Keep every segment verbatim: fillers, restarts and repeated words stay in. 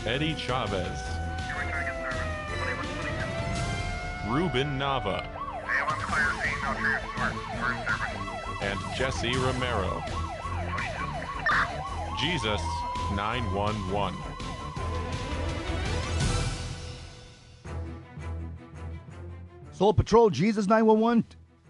Eddie Chavez, Ruben Nava, and Jesse Romero. Jesus nine one one. Soul Patrol, Jesus nine one one,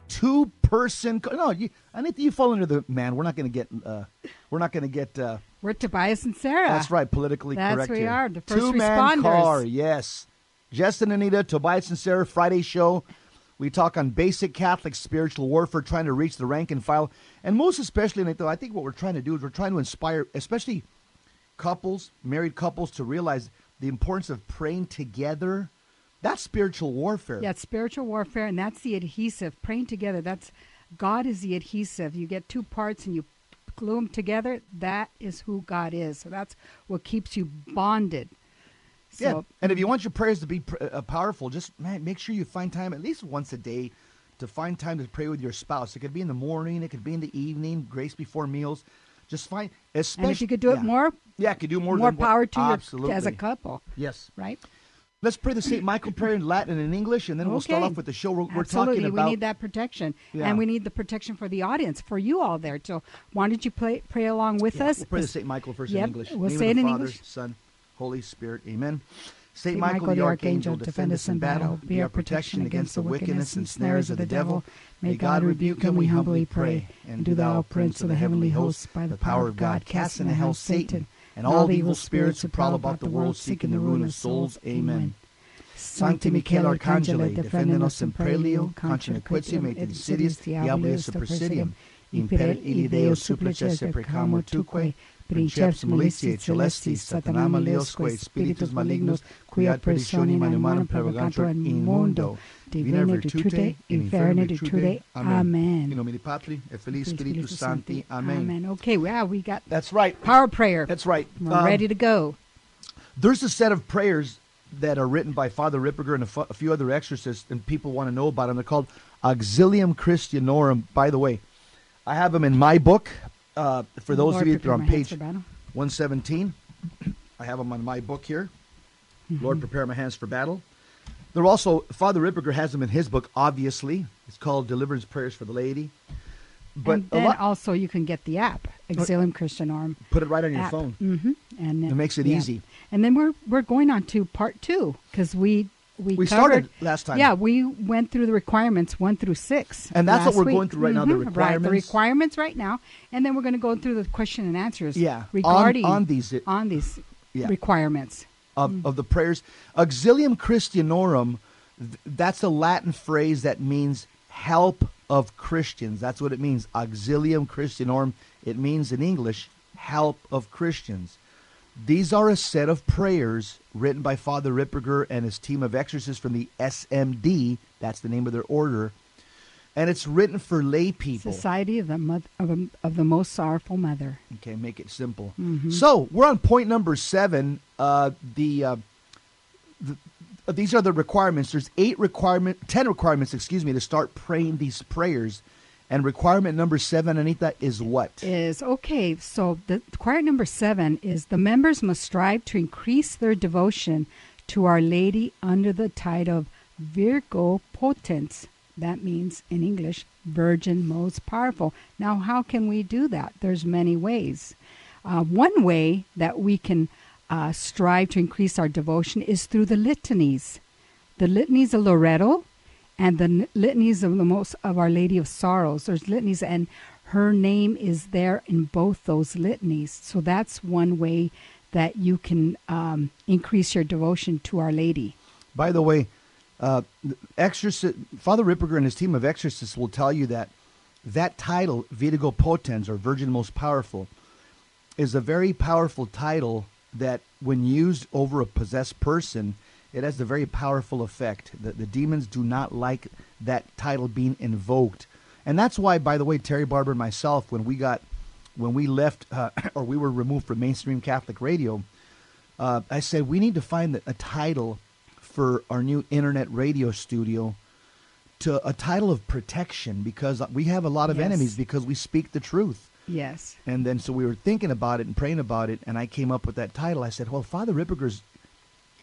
two-person. Co- no, you, I think you fall under the man. We're not going to get. Uh, we're not going to get. Uh, We're Tobias and Sarah. That's right, politically That's correct. we here. are the first Two-man responders. car, yes. Jess and Anita, Tobias and Sarah, Friday show. We talk on basic Catholic spiritual warfare, trying to reach the rank and file, and most especially, Anita, I think what we're trying to do is we're trying to inspire, especially couples, married couples, to realize the importance of praying together. That's spiritual warfare. Yeah, it's spiritual warfare, and that's the adhesive. Praying together, that's God is the adhesive. You get two parts and you glue them together. That is who God is. So that's what keeps you bonded. So, yeah, and if you want your prayers to be uh, powerful, just man, make sure you find time at least once a day to find time to pray with your spouse. It could be in the morning, it could be in the evening, grace before meals. Just find, especially and if you could do yeah. it more, yeah, could do more. More than power what, to absolutely. your as a couple. Yes, right. Let's pray the Saint Michael prayer in Latin and in English, and then we'll Okay. start off with the show. We're, we're Absolutely. talking about. We need that protection, Yeah. and we need the protection for the audience, for you all there. So why don't you play, pray along with yeah, us? We'll pray the Saint Michael first Yep, in English. we'll Name say of it the in Father, English. Son, Holy Spirit. Amen. Saint Saint Michael, the Archangel, defend us in battle. Be our protection against the wickedness and snares of the devil. May God rebuke him, we humbly pray. And do thou, Prince of the heavenly hosts, by the power of God, cast into hell Satan and all the evil spirits who prowl about the world seeking the ruin of souls. Amen. Sancti Michael Arcangele, defendenos in prelio, contra nequitium et insidiis diabolis persidium, imper ili Deo supplices precamur tuque, princeps militiae celestis, satanama leosque, spiritus malignos, quia perditionem animarum prevagantur in mundo, divina virtute, inferna virtute. Amen. In nomine Patri, et Filii, Spiritus Sancti. Amen. Amen. Okay, well, we got That's right. power prayer. That's right. We're Um, ready to go. There's a set of prayers that are written by Father Ripperger and a, fu- a few other exorcists, and people want to know about them. They're called Auxilium Christianorum. By the way, I have them in my book. Uh, for those Lord, of you that prepare are on my hands page for battle. one seventeen, I have them on my book here. Mm-hmm. Lord, prepare my hands for battle. They're also, Father Ripperger has them in his book, obviously. It's called Deliverance Prayers for the Laity. But and a then lot, also you can get the app, Auxilium Christianorum. put it right on your app. phone. Mm-hmm. And It makes it yeah. easy. And then we're we're going on to part two because we we, We covered, started last time. Yeah, we went through the requirements one through six, And that's what last we're week. going through right now, the Mhm. Right, the requirements. requirements right now, and then we're going to go through the question and answers. Yeah, regarding on, on these it- on these Yeah. requirements. of, of the prayers. Auxilium Christianorum, th- that's a Latin phrase that means help of Christians. That's what it means. Auxilium Christianorum. It means in English, help of Christians. These are a set of prayers written by Father Ripperger and his team of exorcists from the S M D. That's the name of their order. And it's written for lay people. Society of the Moth- of, a, of the Most Sorrowful Mother. Okay, make it simple. Mhm. So we're on point number seven. Uh, the, uh, the uh, these are the requirements. There's eight requirement, ten requirements, excuse me, to start praying these prayers. And requirement number seven, Anita, is what? Is okay. So the requirement number seven is the members must strive to increase their devotion to Our Lady under the title of Virgo Potens. That means in English, Virgin Most Powerful. Now, how can we do that? There's many ways. Uh, one way that we can uh, strive to increase our devotion is through the litanies, the litanies of Loretto, and the n- litanies of the most of Our Lady of Sorrows. There's litanies, and her name is there in both those litanies. So that's one way that you can um, increase your devotion to Our Lady. By the way, uh, exorcist, Father Ripperger and his team of exorcists will tell you that that title, Virgo Potens, or Virgin Most Powerful, is a very powerful title that when used over a possessed person, it has a very powerful effect. The, the demons do not like that title being invoked. And that's why, by the way, Terry Barber and myself, when we got, when we left, uh, or we were removed from mainstream Catholic radio, uh, I said, we need to find a title for our new internet radio studio, to a title of protection, because we have a lot of Yes. enemies because we speak the truth. Yes. And then so we were thinking about it and praying about it, and I came up with that title. I said, well, Father Ripperger's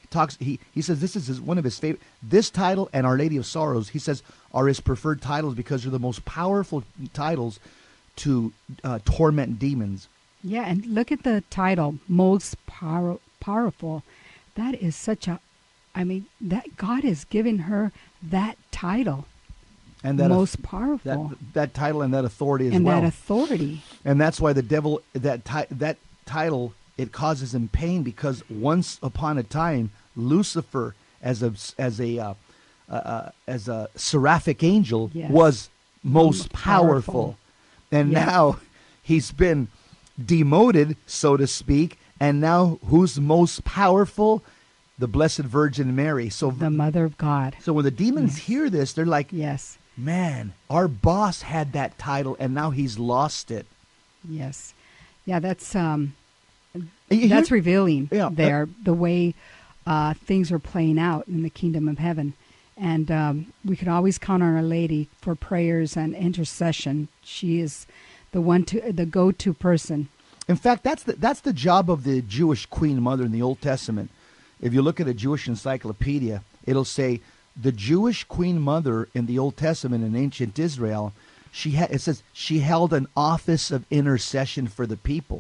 talks. He he says this is his, one of his favorite. This title and Our Lady of Sorrows, he says, are his preferred titles because they're the most powerful titles to uh, torment demons. Yeah, and look at the title, most power, powerful. That is such a, I mean, that God has given her that title. And that most uh, powerful. That, that title and that authority as and well. And that authority. And that's why the devil, that ti- that title, it causes him pain because once upon a time, Lucifer, as a as a uh, uh, uh, as a seraphic angel, yes. was most powerful. powerful, and yeah. now he's been demoted, so to speak. And now, who's most powerful? The Blessed Virgin Mary. So the Mother of God. So when the demons yes. hear this, they're like, "Yes, man, our boss had that title, and now he's lost it." Yes, yeah, that's um, Here, that's revealing yeah, there uh, the way uh, things are playing out in the kingdom of heaven, and um, we can always count on Our Lady for prayers and intercession. She is the one to the go-to person. In fact, that's the that's the job of the Jewish Queen Mother in the Old Testament. If you look at a Jewish encyclopedia, it'll say the Jewish Queen Mother in the Old Testament in ancient Israel, she ha- it says she held an office of intercession for the people.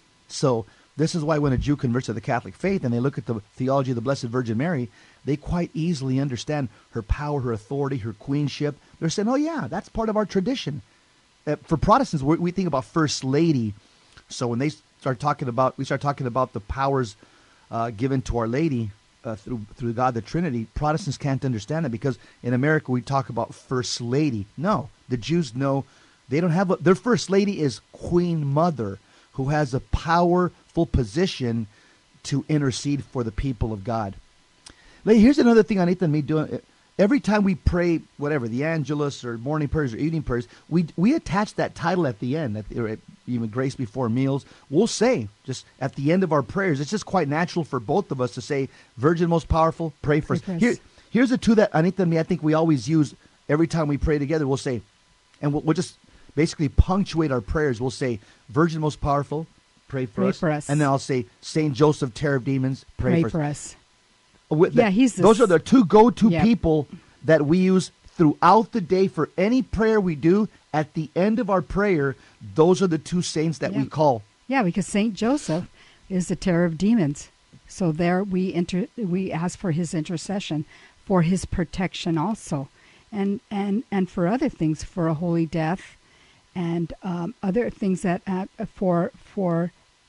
So this is why when a Jew converts to the Catholic faith and they look at the theology of the Blessed Virgin Mary, they quite easily understand her power, her authority, her queenship. They're saying, oh yeah, that's part of our tradition. Uh, for Protestants, we, we think about First Lady. So when they start talking about, we start talking about the powers uh, given to Our Lady uh, through through God the Trinity, Protestants can't understand it because in America we talk about First Lady. No, the Jews know they don't have a, their First Lady is Queen Mother, who has a powerful position to intercede for the people of God. Here's another thing I need to me doing. Every time we pray, whatever, the Angelus or morning prayers or evening prayers, we we attach that title at the end, at the, or even grace before meals. We'll say, just at the end of our prayers, it's just quite natural for both of us to say, Virgin most powerful, pray for us. Here, here's the two that Anita and me, I think we always use every time we pray together. We'll say, and we'll, we'll just basically punctuate our prayers. We'll say, Virgin most powerful, pray for, pray us. for us. And then I'll say, Saint Joseph, terror of demons, pray, pray for, for us. us. With yeah, the, he's those are the two go-to yep. people that we use throughout the day for any prayer we do. At the end of our prayer, those are the two saints that yep. we call. Yeah, because Saint Joseph is the terror of demons. So there we inter- we ask for his intercession, for his protection also, and and and for other things, for a holy death, and um, other things that uh, for for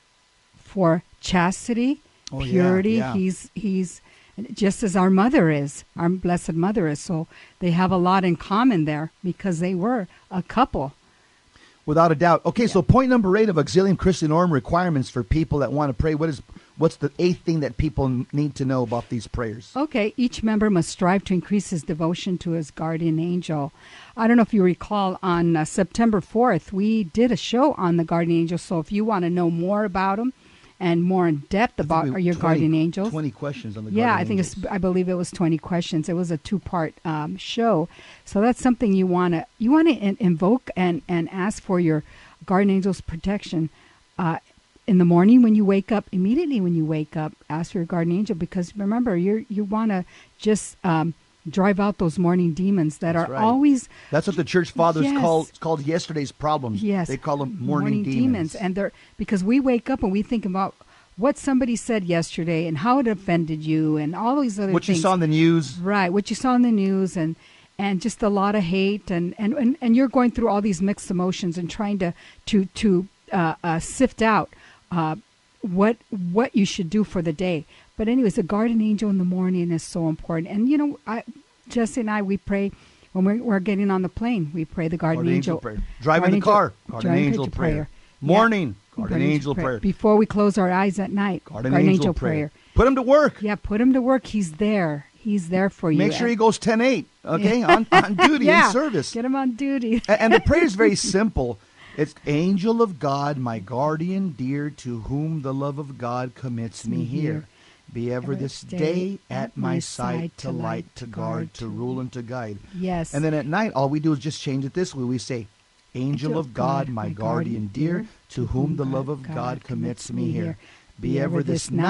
for chastity, oh, purity. Yeah, yeah. He's he's. Just as our mother is, our Blessed Mother is. So they have a lot in common there because they were a couple. Without a doubt. Okay, yeah. So point number eight of Auxilium Christianorum requirements for people that want to pray. What is what's the eighth thing that people need to know about these prayers? Okay, each member must strive to increase his devotion to his guardian angel. I don't know if you recall, on uh, September fourth, we did a show on the guardian angel. So if you want to know more about them, and more in depth about we, your twenty, guardian angels. Twenty questions on the yeah, guardian I think angels. it's. I believe it was twenty questions. It was a two-part um, show, so that's something you want to you want to in, invoke and and ask for your guardian angels' protection uh, in the morning when you wake up. Immediately when you wake up, ask for your guardian angel, because remember you you want to just um, drive out those morning demons that That's are right. always. That's what the church fathers yes. call called yesterday's problems. Yes, they call them morning, morning demons. and they're because we wake up and we think about what somebody said yesterday and how it offended you and all these other what things. you saw in the news, right? What you saw in the news and and just a lot of hate and and and, and you're going through all these mixed emotions and trying to to to uh, uh, sift out uh, what what you should do for the day. But anyways, a guardian angel in the morning is so important. And you know, I, Jesse and I, we pray when we're, we're getting on the plane. We pray the guardian, guardian angel. angel prayer. Driving guardian the car, angel, guardian angel prayer. prayer. Morning, Yeah. guardian angel prayer. Before we close our eyes at night, Guardian, guardian angel, angel prayer. prayer. Put him to work. Yeah, put him to work. He's there. He's there for you. Make sure he goes ten eight, okay, on, on duty, yeah, in service. Get him on duty. and, and the prayer is very simple. It's, Angel of God, my guardian dear, to whom the love of God commits me here. Be ever this day at my side, to light, to guard, to rule, and to guide. Yes. And then at night, all we do is just change it this way. We say, Angel of God, my guardian dear, to whom the love of God commits me here. Be ever this night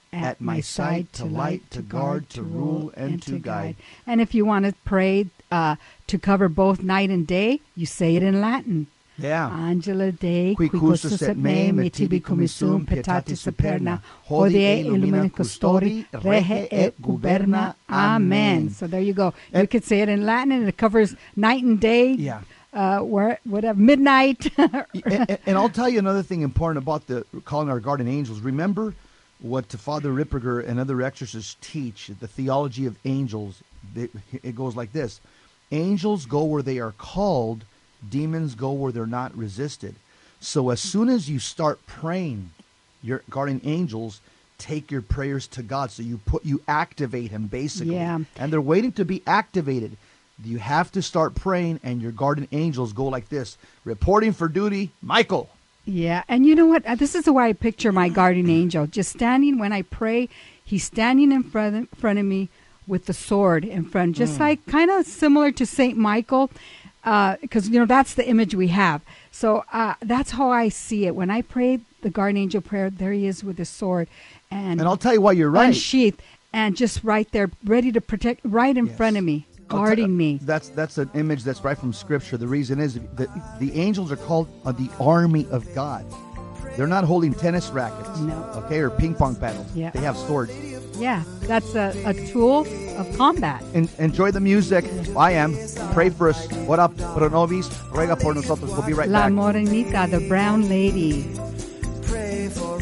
at my side, to light, to guard, to rule, and to guide. And if you want to pray uh, to cover both night and day, you say it in Latin. Yeah. Angela Dei, Qui custos et me, me tibi commissum, pietatis superna, hodie illumina custori, rege et guberna. Amen. So there you go. You And- could say it in Latin, and it covers night and day. Yeah. Uh, where whatever midnight. and, and I'll tell you another thing important about the calling our guardian angels. Remember what Father Ripperger and other exorcists teach, the theology of angels. They, it goes like this. Angels go where they are called. Demons go where they're not resisted. So as soon as you start praying, your guardian angels take your prayers to God. So you put you activate him basically. Yeah. And they're waiting to be activated. You have to start praying, and your guardian angels go like this. Reporting for duty, Michael. Yeah, and you know what? Uh, This is the way I picture my guardian angel. Just standing when I pray, he's standing in front of, front of me with the sword in front, just like kind of similar to Saint Michael, because, you know, that's the image we have. So uh, that's how I see it. When I pray the guardian angel prayer, there he is with his sword. And, And I'll tell you why you're right. unsheathed, and just right there, ready to protect, right in Yes. front of me, I'll guarding tell- me. That's that's an image that's right from Scripture. The reason is that the angels are called uh, the army of God. They're not holding tennis rackets, No. okay, or ping pong paddles. Yeah. They have swords. Yeah, that's a, a tool of combat. En- enjoy the music. I am. Pray for us. What up, pro nobis? Ruega por nosotros. We'll be right La back. Morenita, the brown lady. Pray for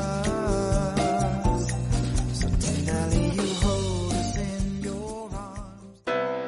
us. So tenderly you hold us in your arms.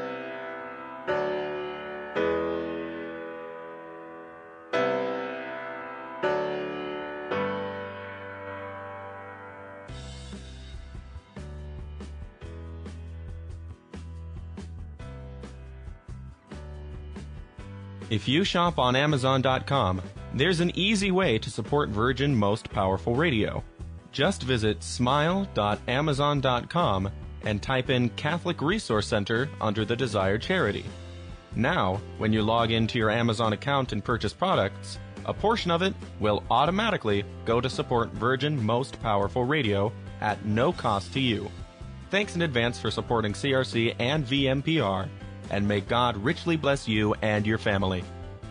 If you shop on Amazon dot com, there's an easy way to support Virgin Most Powerful Radio. Just visit smile dot amazon dot com and type in Catholic Resource Center under the desired charity. Now, when you log into your Amazon account and purchase products, a portion of it will automatically go to support Virgin Most Powerful Radio at no cost to you. Thanks in advance for supporting C R C and V M P R, and may God richly bless you and your family.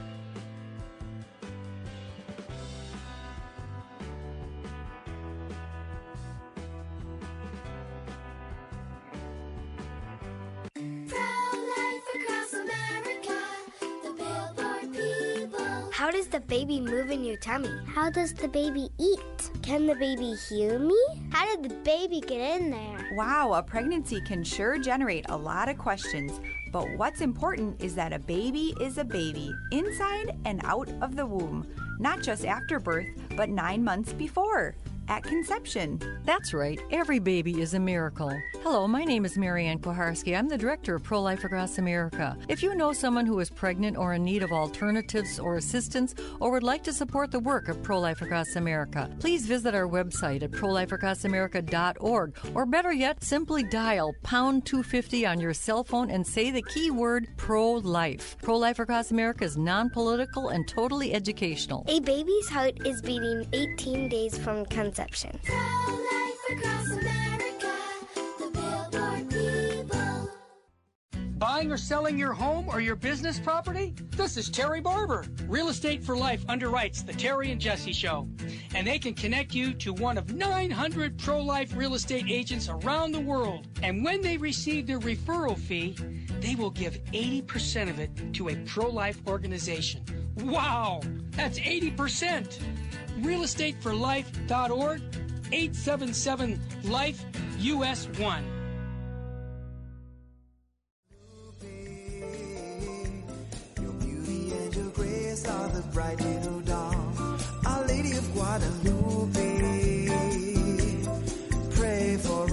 Pro-life across America, the Billboard people. How does the baby move in your tummy? How does the baby eat? Can the baby hear me? How did the baby get in there? Wow, a pregnancy can sure generate a lot of questions. But what's important is that a baby is a baby, inside and out of the womb. Not just after birth, but nine months before, at conception. That's right. Every baby is a miracle. Hello, my name is Marianne Koharski. I'm the director of Pro-Life Across America. If you know someone who is pregnant or in need of alternatives or assistance or would like to support the work of Pro-Life Across America, please visit our website at pro life across america dot org, or better yet, simply dial pound two fifty on your cell phone and say the keyword pro-life. Pro-Life Across America is non-political and totally educational. A baby's heart is beating eighteen days from conception. Pro-life across America, the Billboard people. Buying or selling your home or your business property? This is Terry Barber. Real Estate for Life underwrites the Terry and Jesse Show. And they can connect you to one of nine hundred pro-life real estate agents around the world. And when they receive their referral fee, they will give eighty percent of it to a pro-life organization. Wow, that's eighty percent. real estate for life dot org, eight seven seven life U S one. Your beauty and your grace are the bright little dawn. Our Lady of Guadalupe, pray for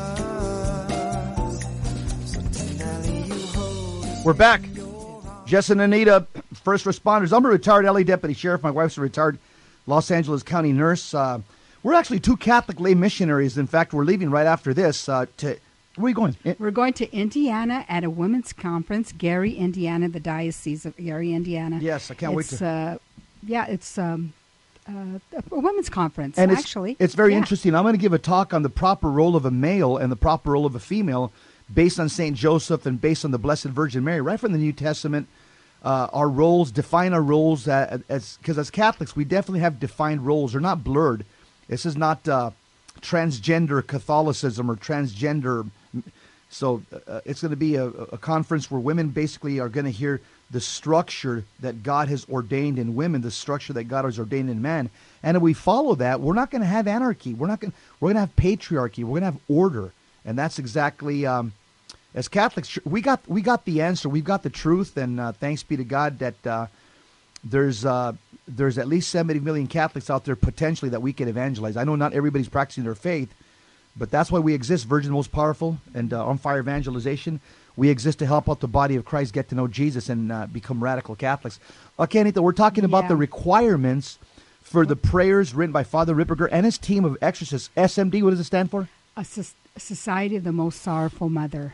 us. So tenderly you hold. We're back. Jess and Anita, first responders. I'm a retired L A deputy sheriff. My wife's a retired Los Angeles County nurse. Uh, we're actually two Catholic lay missionaries. In fact, we're leaving right after this. Uh, to where are we going? Eh, We're going to Indiana at a women's conference, Gary, Indiana, the Diocese of Gary, Indiana. Yes, I can't wait It's, to- Uh, yeah, it's um, uh, a women's conference, and actually. It's, it's very yeah. interesting. I'm going to give a talk on the proper role of a male and the proper role of a female based on Saint Joseph and based on the Blessed Virgin Mary, right from the New Testament. Uh, our roles, define our roles as, because as, as Catholics, we definitely have defined roles. They're not blurred. This is not uh, transgender Catholicism or transgender. So uh, it's going to be a, a conference where women basically are going to hear the structure that God has ordained in women, the structure that God has ordained in man. And if we follow that, we're not going to have anarchy. We're not going. We're going to have patriarchy. We're going to have order, and that's exactly. Um, as Catholics, we got we got the answer. We've got the truth, and uh, thanks be to God that uh, there's uh, there's at least seventy million Catholics out there potentially that we can evangelize. I know not everybody's practicing their faith, but that's why we exist. Virgin Most Powerful and uh, On Fire Evangelization. We exist to help out the body of Christ get to know Jesus and uh, become radical Catholics. Okay, Anita, we're talking about Yeah. the requirements for the prayers written by Father Ripperger and his team of exorcists. S M D, what does it stand for? A so- Society of the Most Sorrowful Mother.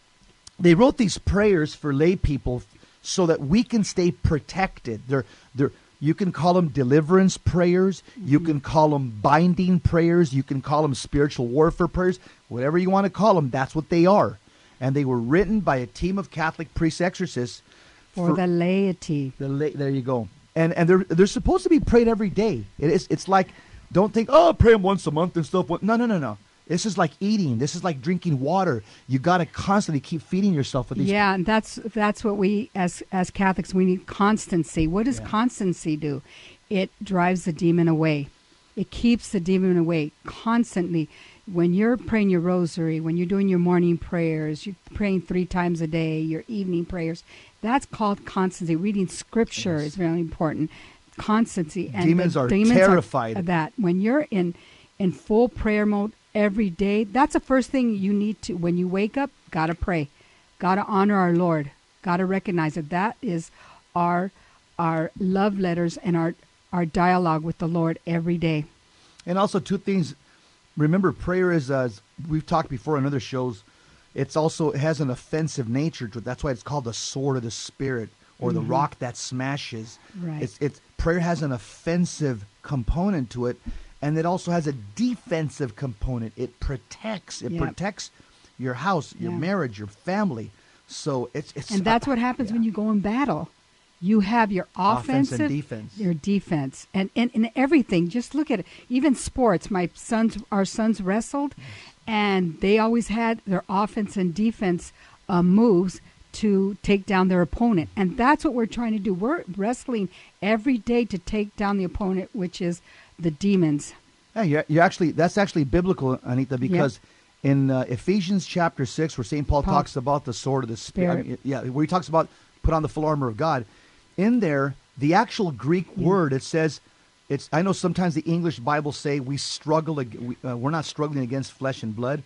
They wrote these prayers for lay people so that we can stay protected. They're, they're, you can call them deliverance prayers. Mm-hmm. You can call them binding prayers. You can call them spiritual warfare prayers. Whatever you want to call them, that's what they are. And they were written by a team of Catholic priest exorcists. For, for the laity. The la- there you go. And and they're they're supposed to be prayed every day. It is it's like, don't think, oh, pray them once a month and stuff. No, no, no, no. This is like eating. This is like drinking water. You got to constantly keep feeding yourself with these. Yeah, and that's that's what we as as Catholics we need constancy. What does Yeah. constancy do? It drives the demon away. It keeps the demon away constantly. When you're praying your rosary, when you're doing your morning prayers, you're praying three times a day, your evening prayers, that's called constancy. Reading scripture Yes. is very important. Constancy. And Demons the are demons terrified. of that. When you're in, in full prayer mode every day, that's the first thing you need to, when you wake up, got to pray. Got to honor our Lord. Got to recognize that that is our our love letters and our, our dialogue with the Lord every day. And also two things. Remember, prayer is, uh, as we've talked before on other shows, it's also, it has an offensive nature to it. That's why it's called the sword of the Spirit, or the Mhm. rock that smashes. Right. It's, it's prayer has an offensive component to it, and it also has a defensive component. It protects. It Yeah. protects your house, your Yeah. marriage, your family. So it's it's And that's what happens yeah. when you go in battle. You have your Offense and offensive, defense. your defense, and, and, and everything. Just look at it. Even sports. My sons, our sons wrestled, and they always had their offense and defense uh, moves to take down their opponent. And that's what we're trying to do. We're wrestling every day to take down the opponent, which is the demons. Yeah, you you actually that's actually biblical, Anita, because in uh, Ephesians chapter six, where Saint Paul, Paul. talks about the sword of the Spirit, I Spirit. mean, yeah, where he talks about put on the full armor of God. In there, the actual Greek Yeah. word, it says, it's. I know sometimes the English Bibles say we struggle. ag- We, uh, we're not struggling against flesh and blood.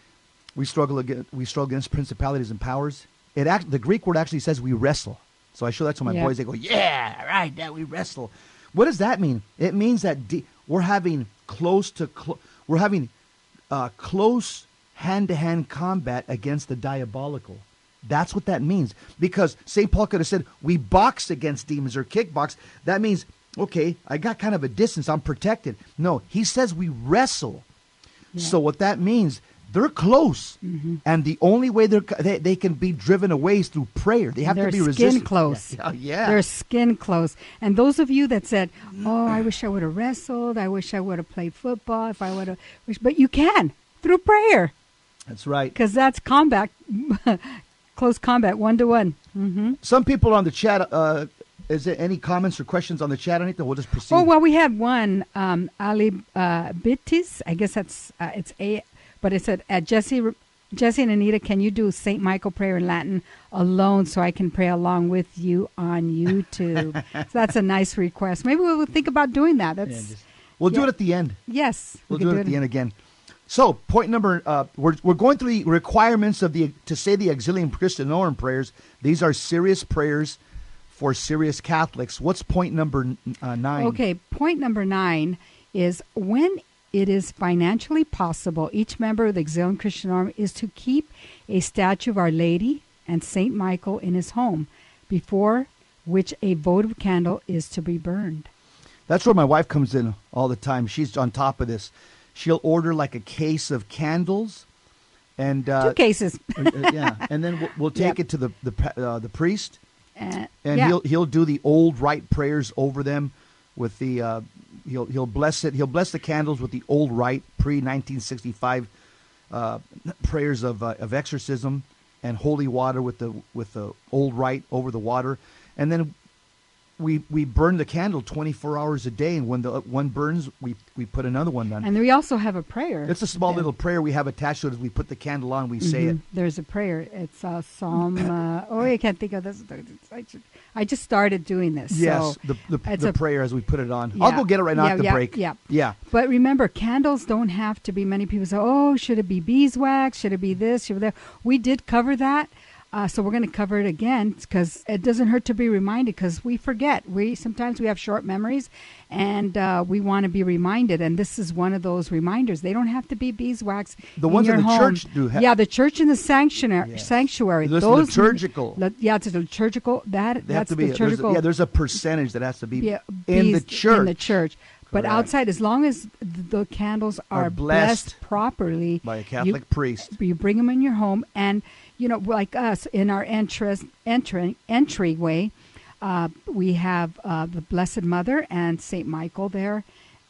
We struggle against we struggle against principalities and powers. It act, the Greek word actually says we wrestle. So I show that to my Yeah. boys. They go, yeah, right, that we wrestle. What does that mean? It means that de- we're having close to clo- we're having uh, close hand-to-hand combat against the diabolical. That's what that means. Because Saint Paul could have said, we box against demons or kickbox. That means, okay, I got kind of a distance. I'm protected. No, he says we wrestle. Yeah. So what that means, they're close. Mm-hmm. And the only way they're, they, they can be driven away is through prayer. They have They're to be skin resistant. close. Yeah, yeah. They're skin close. And those of you that said, oh, I wish I would have wrestled. I wish I would have played football. If I would have, wish, but you can through prayer. That's right. Because that's combat, close combat, one to one. Mm-hmm. Some people on the chat, uh, is there any comments or questions on the chat or anything? We'll just proceed. Oh, well, we had one, um, Ali uh, Bittis. I guess that's, uh, it's A, but it said, uh, Jesse, Jesse and Anita, can you do Saint Michael prayer in Latin alone so I can pray along with you on YouTube? So that's a nice request. Maybe we'll think about doing that. That's Yeah, just- we'll do yeah. it at the end. Yes. We'll we do can it at the end again. So, point number, uh, we're, we're going through the requirements of the, to say the Auxilium Christianorum prayers. These are serious prayers for serious Catholics. What's point number uh, nine? Okay, point number nine is when it is financially possible, each member of the Auxilium Christianorum is to keep a statue of Our Lady and Saint Michael in his home, before which a votive candle is to be burned. That's where my wife comes in all the time. She's on top of this. She'll order like a case of candles, and uh, two cases. uh, yeah, and then we'll, we'll take Yep. it to the the uh, the priest, Uh, and yeah. he'll he'll do the old rite prayers over them with the uh, he'll he'll bless it. He'll bless the candles with the old rite pre nineteen sixty-five uh, prayers of uh, of exorcism and holy water with the with the old rite over the water, and then we we burn the candle twenty-four hours a day, and when the one burns, we we put another one on. And we also have a prayer. It's a small Yeah. little prayer we have attached to it. As we put the candle on, we say it. Mhm. There's a prayer. It's uh, Psalm. Uh, oh, I can't think of this. I just, I just started doing this. Yes, so the the, it's the a- prayer as we put it on. Yeah. I'll go get it right now Yeah, at the yeah, break. Yeah. Yeah. But remember, candles don't have to be. Many people say, "Oh, should it be beeswax? Should it be this? Should it be that?" We did cover that. Uh, so we're going to cover it again because it doesn't hurt to be reminded because we forget. We sometimes we have short memories, and uh, we want to be reminded. And this is one of those reminders. They don't have to be beeswax. The in ones in your the home. church do have- Yeah, the church and the sanctuary. Yes. Sanctuary. Those Those liturgical. li- yeah, it's a liturgical. That They have that's to be. the There's a, liturgical. yeah, there's a percentage that has to be Yeah, in the bees church. In the church. But Correct. outside, as long as th- the candles are, Are blessed properly by a Catholic you, priest. you bring them in your home, and you know, like us in our entrance, entry entryway, uh, we have uh, the Blessed Mother and Saint Michael there,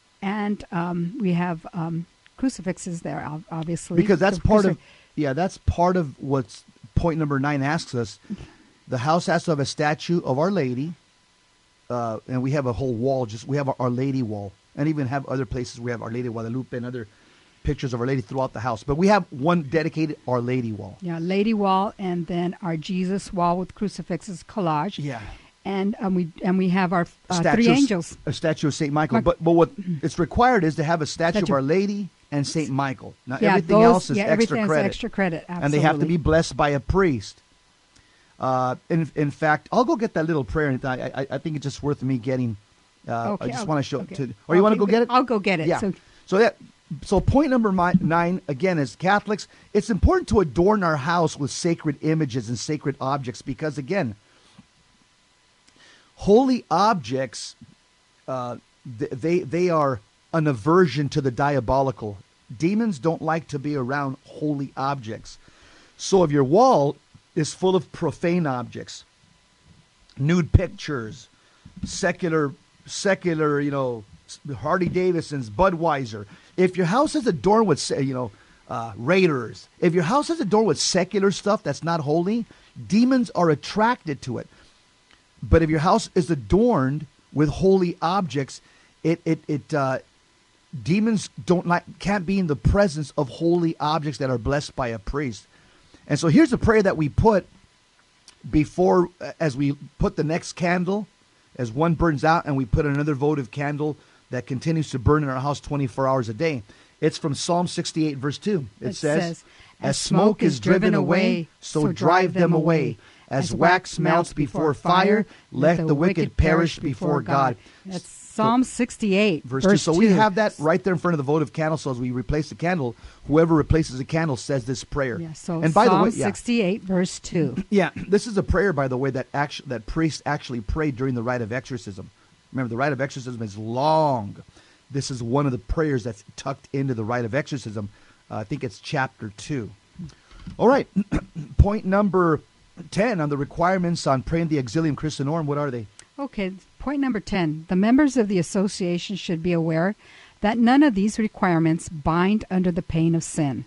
and um, we have um, crucifixes there, ob- obviously, Because that's The part of, crucif- yeah, that's part of what's point number nine asks us. The house has to have a statue of Our Lady, uh, and we have a whole wall. Just we have our, Our Lady wall, and even have other places we have Our Lady Guadalupe and other pictures of Our Lady throughout the house. But we have one dedicated Our Lady wall. Yeah, Lady Wall, and then our Jesus wall with crucifixes collage. Yeah. And um, we and we have our uh, Statue three of- angels. A statue of Saint Michael. Mic- But but what it's required is to have a statue, Statue. of Our Lady and Saint Michael. Now Yeah, everything those- else is yeah, extra everything is credit. extra credit, And they have to absolutely. be blessed by a priest. Uh, in in fact, I'll go get that little prayer, and I I, I think it's just worth me getting. Uh, Okay, I just I'll- want to show okay. to. Or you want to Okay, go get it? I'll go get it. Yeah. So- So that so point number mi- nine again is Catholics. It's important to adorn our house with sacred images and sacred objects because again, holy objects, uh, th- they they are an aversion to the diabolical. Demons don't like to be around holy objects. So if your wall is full of profane objects, nude pictures, secular, secular, you know, Harley Davidson's, Budweiser. If your house is adorned with, say, you know, uh, Raiders, if your house is adorned with secular stuff that's not holy, demons are attracted to it. But if your house is adorned with holy objects, it it it uh, demons don't like can't be in the presence of holy objects that are blessed by a priest. And so here's a prayer that we put before, as we put the next candle, as one burns out, and we put another votive candle that continues to burn in our house twenty-four hours a day. It's from Psalm sixty-eight, verse two. It, It says, says, as smoke is driven away, so drive them away. As wax melts before fire, let the wicked perish before God. That's Psalm sixty-eight, Verse, verse two. So we two. have that right there in front of the votive candle. So as we replace the candle, whoever replaces the candle says this prayer. Yeah, so and by Psalm the way, yeah, sixty-eight, verse two. yeah, this is a prayer, by the way, that actu- that priests actually prayed during the rite of exorcism. Remember, the rite of exorcism is long. This is one of the prayers that's tucked into the rite of exorcism. Uh, I think it's chapter two. All right, point number ten on the requirements on praying the Auxilium Christinorum. What are they? Okay, point number ten. The members of the association should be aware that none of these requirements bind under the pain of sin.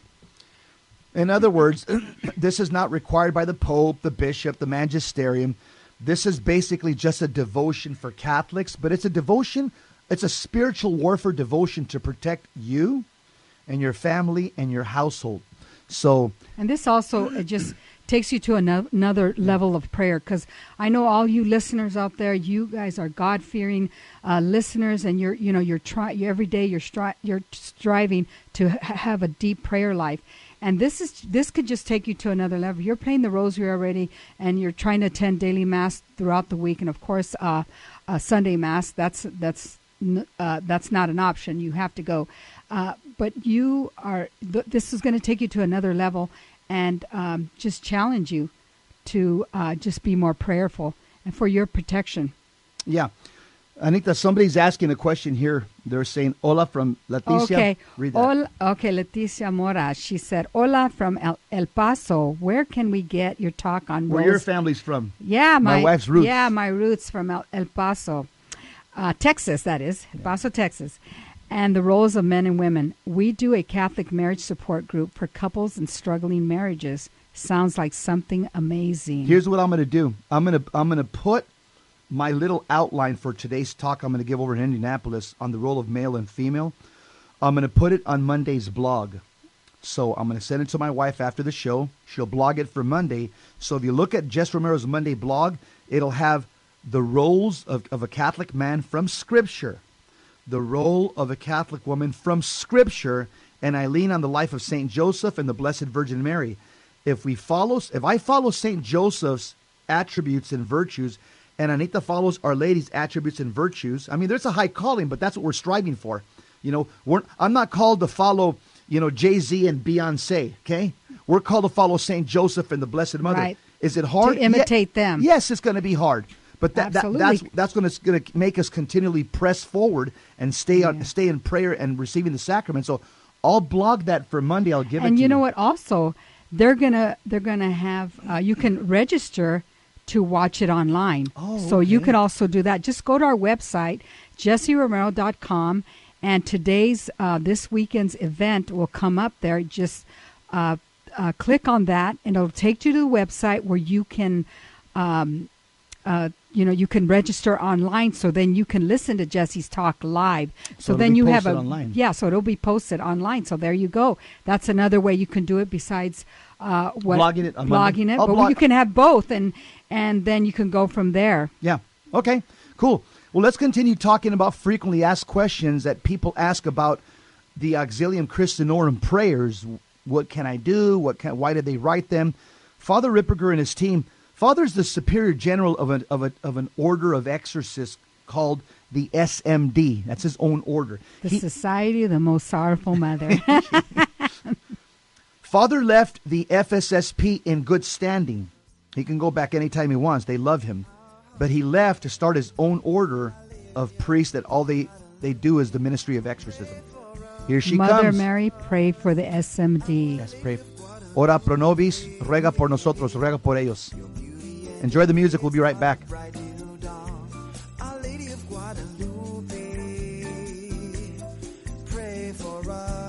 In other words, this is not required by the Pope, the Bishop, the Magisterium. This is basically just a devotion for Catholics, but it's a devotion, it's a spiritual warfare devotion to protect you and your family and your household. So, And this also it just takes you to ano- another level of prayer, because I know all you listeners out there, you guys are God-fearing uh, listeners, and you're you know you're trying you every day you're stri- you're striving to ha- have a deep prayer life. And this is this could just take you to another level. You're praying the rosary already, and you're trying to attend daily mass throughout the week, and of course, uh, uh, Sunday mass. That's that's n- uh, that's not an option. You have to go. Uh, but you are. Th- this is going to take you to another level, and um, just challenge you to uh, just be more prayerful and for your protection. yeah. Anita, somebody's asking a question here. They're saying, hola from Leticia. Okay. Read that. Hola, okay, Leticia Mora. She said, hola from El, El Paso. Where can we get your talk on Where roles? your family's from. Yeah, my, my wife's roots. Yeah, my roots from El, El Paso, uh, Texas, that is. El Paso, Texas. And the roles of men and women. We do a Catholic marriage support group for couples in struggling marriages. Sounds like something amazing. Here's what I'm going to do. I'm going to I'm going to put my little outline for today's talk I'm going to give over in Indianapolis on the role of male and female. I'm going to put it on Monday's blog. So I'm going to send it to my wife after the show. She'll blog it for Monday. So if you look at Jess Romero's Monday blog, it'll have the roles of, of a Catholic man from Scripture, the role of a Catholic woman from Scripture, and I lean on the life of Saint Joseph and the Blessed Virgin Mary. If we follow, if I follow Saint Joseph's attributes and virtues, and Anita follows Our Lady's attributes and virtues, I mean, there's a high calling, but that's what we're striving for. You know, we're, I'm not called to follow, you know, Jay-Z and Beyonce, okay? We're called to follow Saint Joseph and the Blessed Mother. Right. Is it hard? To imitate Ye- them. Yes, it's going to be hard. But that, that that's Absolutely. that's going to going to make us continually press forward and stay on Yeah. stay in prayer and receiving the sacrament. So I'll blog that for Monday. I'll give it And to you know what? Also, they're gonna they're gonna have uh, you can register to watch it online. Oh, so you okay. could also do that. Just go to our website, jesse romero dot com, and today's uh, this weekend's event will come up there. Just uh, uh, click on that, and it'll take you to the website where you can. Um, uh, you know, you can register online, so then you can listen to Jesse's talk live. So, So it'll then be you have a posted online. yeah. So it'll be posted online. So there you go. That's another way you can do it besides uh, what Blogging it on Monday? blogging it. I'll But blog- you can have both, and and then you can go from there. Yeah. Okay. Cool. Well, let's continue talking about frequently asked questions that people ask about the Auxilium Christinorum prayers. What can I do? What can? Why did they write them? Father Ripperger and his team. Father's the superior general of a, of a, of an order of exorcists called the S M D. That's his own order. The He- Society of the Most Sorrowful Mother. Father left the F S S P in good standing. He can go back anytime he wants. They love him. But he left to start his own order of priests that all they, they do is the ministry of exorcism. Here she Mother comes. Mary, pray for the S M D. Yes, pray. Ora pro nobis, ruega por nosotros, ruega por ellos. Enjoy the music. We'll be right back. Our Lady of Guadalupe, pray for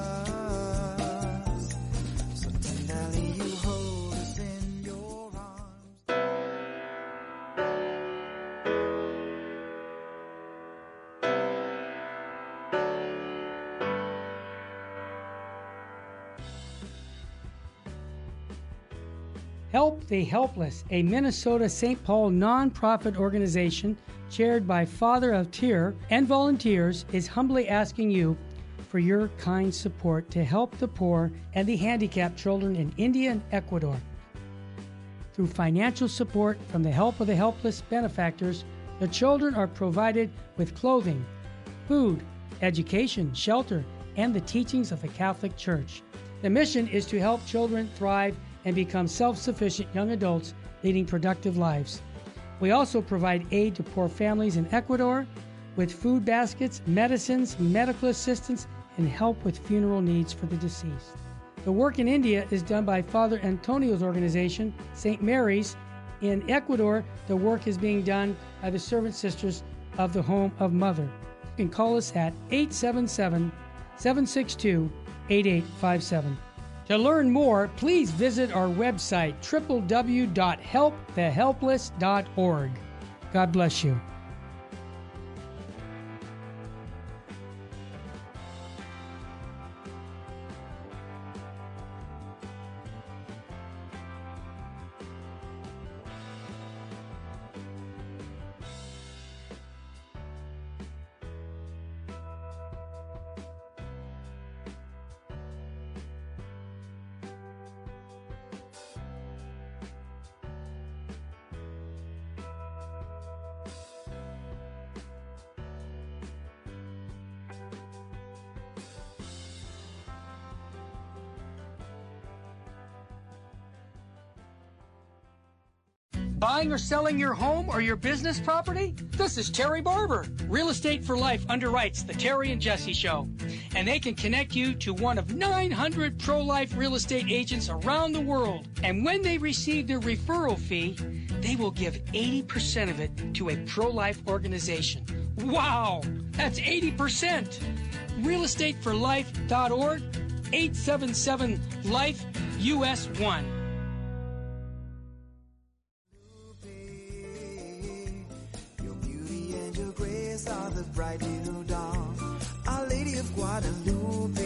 us. So tenderly you hold us in your arms. Help the Helpless, a Minnesota Saint Paul nonprofit organization chaired by Father of Tyr and volunteers, is humbly asking you for your kind support to help the poor and the handicapped children in India and Ecuador. Through financial support from the Help of the Helpless benefactors, the children are provided with clothing, food, education, shelter, and the teachings of the Catholic Church. The mission is to help children thrive and become self-sufficient young adults leading productive lives. We also provide aid to poor families in Ecuador with food baskets, medicines, medical assistance, and help with funeral needs for the deceased. The work in India is done by Father Antonio's organization, Saint Mary's. In Ecuador, the work is being done by the Servant Sisters of the Home of Mother. You can call us at eight seven seven, seven six two, eight eight five seven. To learn more, please visit our website, w w w dot help the helpless dot org. God bless you. Buying or selling your home or your business property? This is Terry Barber. Real Estate for Life underwrites the Terry and Jesse Show. And they can connect you to one of nine hundred pro-life real estate agents around the world. And when they receive their referral fee, they will give eighty percent of it to a pro-life organization. Wow! That's eighty percent! real estate for life dot org, eight seven seven life U S one. Your beauty and your grace are the bright little dawn. Our Lady of Guadalupe,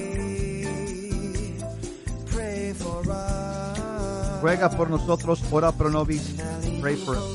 pray for us. Ruega por nosotros, ora pro nobis, pray for us.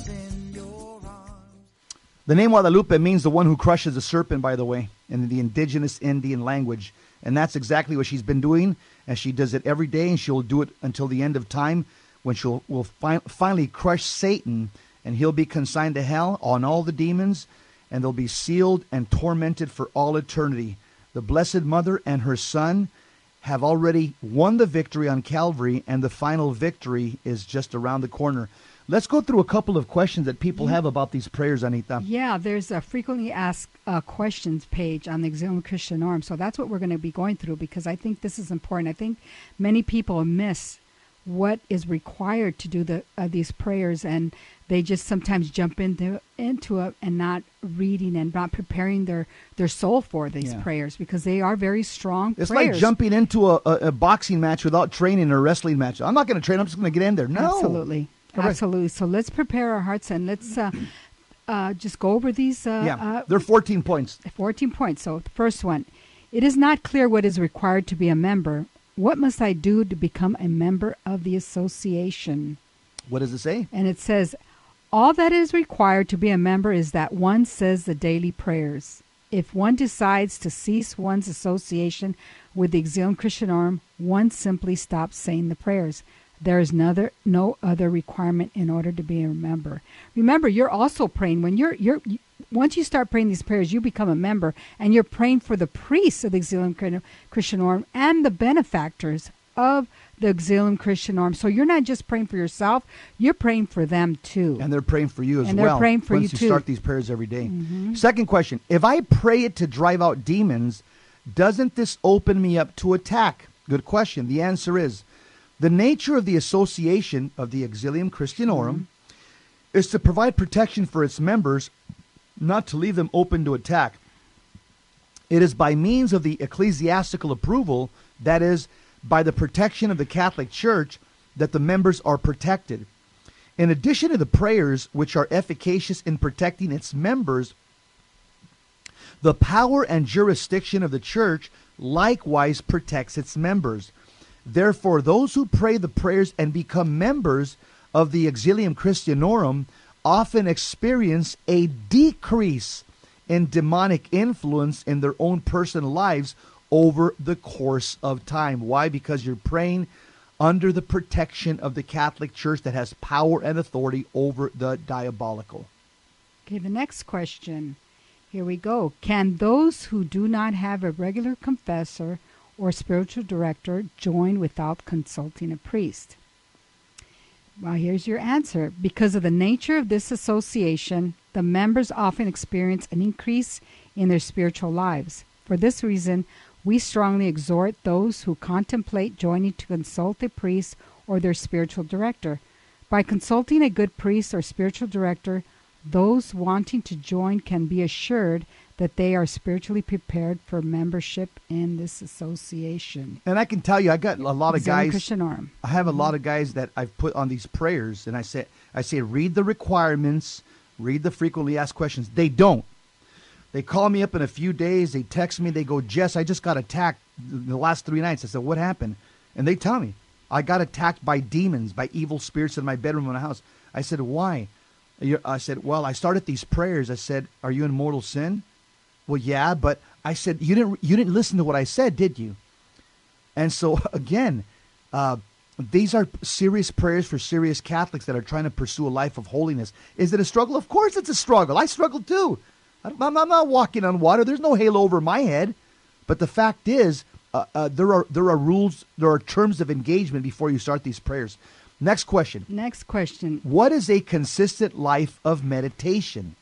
The name Guadalupe means the one who crushes the serpent, by the way, in the indigenous Indian language. And that's exactly what she's been doing, and she does it every day, and she'll do it until the end of time, when she'll will fi- finally crush Satan, and he'll be consigned to hell on all the demons, and they'll be sealed and tormented for all eternity. The Blessed Mother and her Son have already won the victory on Calvary, and the final victory is just around the corner. Let's go through a couple of questions that people have about these prayers, Anita. Yeah, there's a frequently asked uh, questions page on the Exilium Christianorum. So that's what we're going to be going through, because I think this is important. I think many people miss what is required to do the uh, these prayers, and they just sometimes jump into into it and not reading and not preparing their, their soul for these Yeah. prayers, because they are very strong It's prayers. like jumping into a, a, a boxing match without training, or a wrestling match. I'm not going to train. I'm just going to get in there. No. Absolutely. Correct. Absolutely. So let's prepare our hearts, and let's uh, uh, just go over these. Uh, Yeah, uh, they're fourteen points. fourteen points. So the first one, it is not clear what is required to be a member. What must I do to become a member of the association? What does it say? And it says, all that is required to be a member is that one says the daily prayers. If one decides to cease one's association with the Exilium Christianorum, one simply stops saying the prayers. There is no other, no other requirement in order to be a member. Remember, you're also praying. When you're, you're, you, once you start praying these prayers, you become a member, and you're praying for the priests of the Exilium Christianorum and the benefactors of the Exilium Christianorum. So you're not just praying for yourself, you're praying for them too. And they're praying for you as and well. And they're praying for once you you too. start these prayers every day. Mm-hmm. Second question. If I pray it to drive out demons, doesn't this open me up to attack? Good question. The answer is, the nature of the association of the Exilium Christianorum mm-hmm. is to provide protection for its members, not to leave them open to attack. It is by means of the ecclesiastical approval, that is, by the protection of the Catholic Church, that the members are protected. In addition to the prayers, which are efficacious in protecting its members, the power and jurisdiction of the Church likewise protects its members. Therefore, those who pray the prayers and become members of the Exilium Christianorum often experience a decrease in demonic influence in their own personal lives over the course of time. Why? Because you're praying under the protection of the Catholic Church that has power and authority over the diabolical. Okay, the next question. Here we go. Can those who do not have a regular confessor or spiritual director join without consulting a priest? Well, here's your answer. Because of the nature of this association, the members often experience an increase in their spiritual lives. For this reason, we strongly exhort those who contemplate joining to consult a priest or their spiritual director. By consulting a good priest or spiritual director, those wanting to join can be assured that they are spiritually prepared for membership in this association. And I can tell you, I got a lot of Exilium guys. Christianorum. I have a lot of guys that I've put on these prayers, and I say, I say, read the requirements, read the frequently asked questions. They don't. They call me up in a few days. They text me. They go, Jess, I just got attacked the last three nights. I said, what happened? And they tell me, I got attacked by demons, by evil spirits in my bedroom in my house. I said, why? I said, well, I started these prayers. I said, are you in mortal sin? Well, yeah, but I said, you didn't you didn't listen to what I said, did you? And so, again, uh, these are serious prayers for serious Catholics that are trying to pursue a life of holiness. Is it a struggle? Of course it's a struggle. I struggle too. I'm, I'm not walking on water. There's no halo over my head. But the fact is, uh, uh, there are there are rules, there are terms of engagement before you start these prayers. Next question. Next question. What is a consistent life of meditation?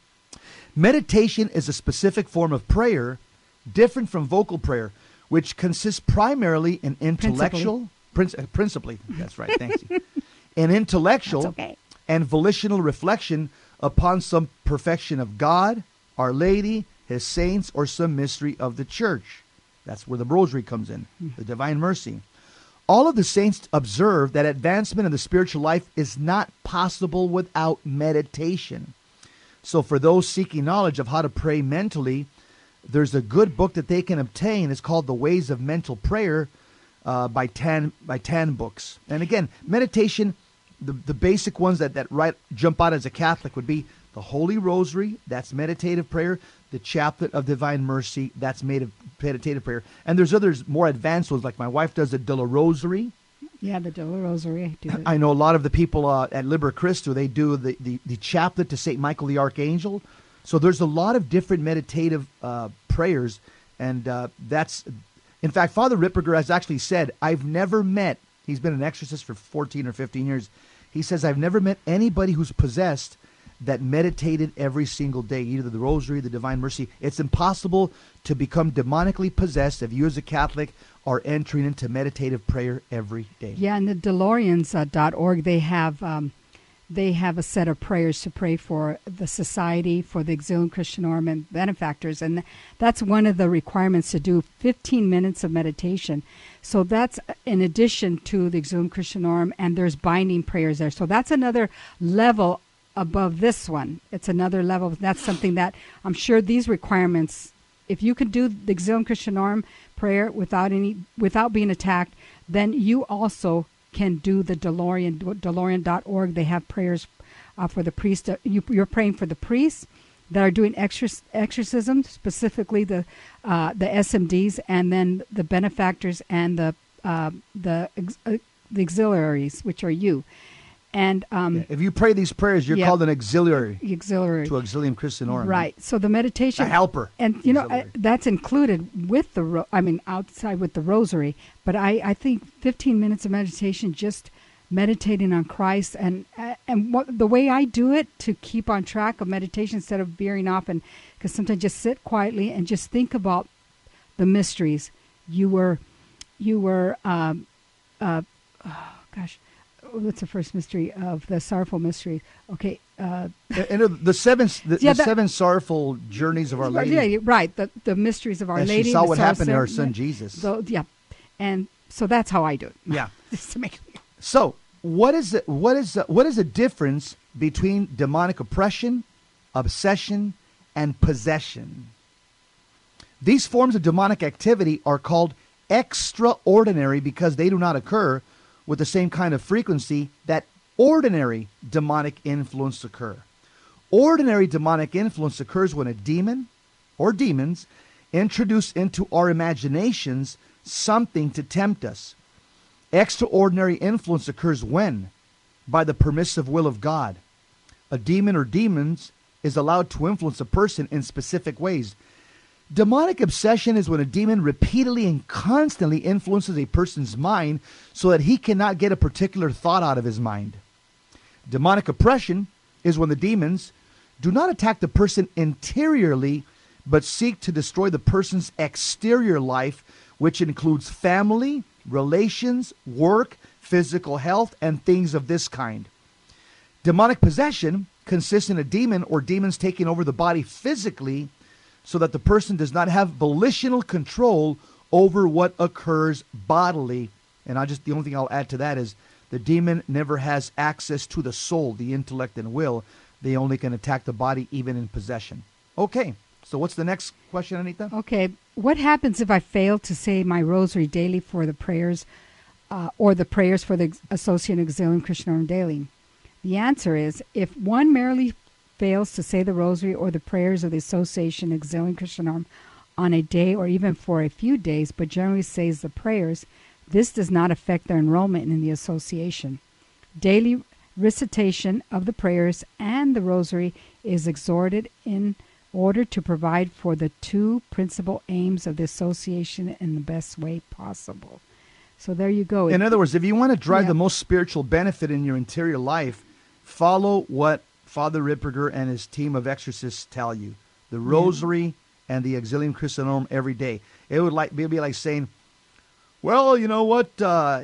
Meditation is a specific form of prayer different from vocal prayer, which consists primarily in intellectual, principally, uh, principally that's right, thanks you, an intellectual okay. and volitional reflection upon some perfection of God, Our Lady, His saints, or some mystery of the church. That's where the rosary comes in, the divine mercy. All of the saints observe that advancement in the spiritual life is not possible without meditation. So for those seeking knowledge of how to pray mentally, there's a good book that they can obtain. It's called The Ways of Mental Prayer uh, by Tan by Tan Books. And again, meditation, the, the basic ones that, that right jump out as a Catholic would be the Holy Rosary, that's meditative prayer, the Chaplet of Divine Mercy, that's meditative prayer. And there's others more advanced ones, like my wife does the De La Rosary. Yeah, the De La Rosary. I, do I know a lot of the people uh, at Liber Christo, they do the, the, the Chaplet to Saint Michael the Archangel. So there's a lot of different meditative uh, prayers, and uh, that's, in fact, Father Ripperger has actually said, I've never met, he's been an exorcist for fourteen or fifteen years, he says, I've never met anybody who's possessed that meditated every single day, either the Rosary, the Divine Mercy. It's impossible to become demonically possessed if you as a Catholic are entering into meditative prayer every day. Yeah, and the DeLoreans dot org, they have um, they have a set of prayers to pray for the Society, for the Exilium Christianorum, and benefactors, and that's one of the requirements to do fifteen minutes of meditation. So that's in addition to the Exilium Christianorum, and there's binding prayers there. So that's another level above this one. It's another level. That's something that I'm sure these requirements, if you can do the Exilium Christianorum prayer without any without being attacked, then you also can do the DeLorean, DeLorean dot org. They have prayers uh, for the priest. Uh, you, you're praying for the priests that are doing exorc- exorcism, specifically the uh, the S M Ds, and then the benefactors and the uh, the ex- uh, the auxiliaries, which are you. And um, yeah, if you pray these prayers, you're yeah, called an auxiliary, auxiliary to Exilium Christianorum. Right. So the meditation, a helper, and you know uh, that's included with the. Ro- I mean, outside with the Rosary. But I, I think fifteen minutes of meditation, just meditating on Christ, and uh, and what the way I do it to keep on track of meditation instead of veering off, and because sometimes just sit quietly and just think about the mysteries. You were, you were, um, uh, oh, gosh. What's the first mystery of the sorrowful mystery? Okay, uh, and the seven, the, yeah, the that, seven sorrowful journeys of Our Lady. Yeah, right. The the mysteries of Our and Lady. She saw what happened to her son Jesus. So, yeah, and so that's how I do it. Yeah. Just to make it so what is the, what is the, what is the difference between demonic oppression, obsession, and possession? These forms of demonic activity are called extraordinary because they do not occur with the same kind of frequency that ordinary demonic influence occur. Ordinary demonic influence occurs when a demon or demons introduce into our imaginations something to tempt us. Extraordinary influence occurs when, by the permissive will of God, a demon or demons is allowed to influence a person in specific ways. Demonic obsession is when a demon repeatedly and constantly influences a person's mind so that he cannot get a particular thought out of his mind. Demonic oppression is when the demons do not attack the person interiorly, but seek to destroy the person's exterior life, which includes family, relations, work, physical health, and things of this kind. Demonic possession consists in a demon or demons taking over the body physically, so that the person does not have volitional control over what occurs bodily. And I just the only thing I'll add to that is the demon never has access to the soul, the intellect and will. They only can attack the body even in possession. Okay, so what's the next question, Anita? Okay, what happens if I fail to say my rosary daily for the prayers uh, or the prayers for the Associate Exilium Christianorum daily? The answer is, if one merely fails to say the rosary or the prayers of the Association Exilium Christianorum on a day or even for a few days, but generally says the prayers, this does not affect their enrollment in the association. Daily recitation of the prayers and the rosary is exhorted in order to provide for the two principal aims of the association in the best way possible. So there you go. In It- other words, if you want to drive Yeah. the most spiritual benefit in your interior life, follow what Father Ripperger and his team of exorcists tell you. The rosary and the Auxilium Christorum every day. It would like be like saying, well, you know what, uh,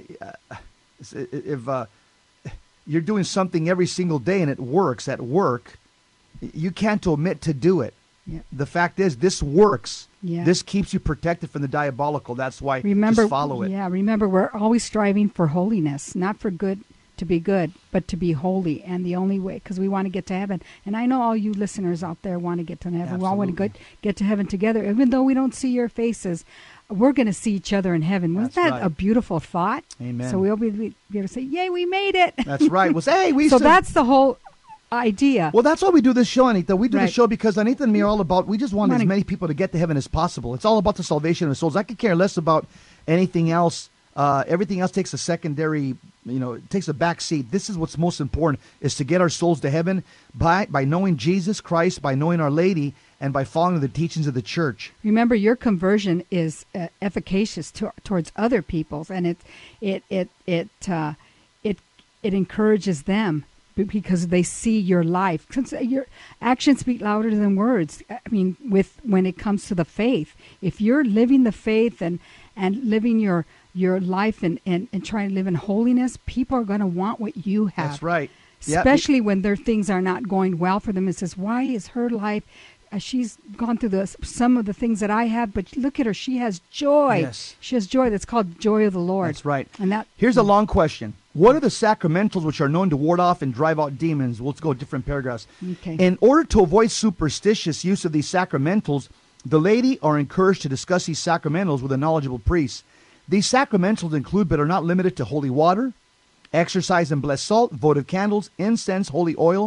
if uh, you're doing something every single day and it works at work, you can't omit to do it. Yeah. The fact is, this works. Yeah. This keeps you protected from the diabolical. That's why remember, just follow it. Yeah, remember, we're always striving for holiness, not for good to be good, but to be holy. And the only way, because we want to get to heaven. And I know all you listeners out there want to get to heaven. We all want to Absolutely. get, get to heaven together. Even though we don't see your faces, we're going to see each other in heaven. Wasn't That's that right. a beautiful thought? Amen. So we'll be, be able to say, yay, we made it. That's right. Well, say, hey, we so said- that's the whole idea. Well, that's why we do this show, Anita. We do Right. the show because Anita and me are all about, we just want Wanna- as many people to get to heaven as possible. It's all about the salvation of the souls. I could care less about anything else. Uh, everything else takes a secondary, you know, it takes a back seat. This is what's most important, is to get our souls to heaven by, by knowing Jesus Christ, by knowing Our Lady, and by following the teachings of the church. Remember, your conversion is uh, efficacious to, towards other people's, and it it it it uh, it it encourages them be- because they see your life. Since your actions speak louder than words. I mean, with when it comes to the faith, if you're living the faith and and living your your life and, and, and trying to live in holiness, people are going to want what you have. That's right. Yeah, Especially when their things are not going well for them. It says, why is her life? Uh, she's gone through the, some of the things that I have, but look at her. She has joy. Yes. She has joy. That's called joy of the Lord. That's right. And that Here's a long question. What are the sacramentals which are known to ward off and drive out demons? Let's go different paragraphs. Okay. In order to avoid superstitious use of these sacramentals, the laity are encouraged to discuss these sacramentals with a knowledgeable priest. These sacramentals include, but are not limited to, holy water, exercise and blessed salt, votive candles, incense, holy oil,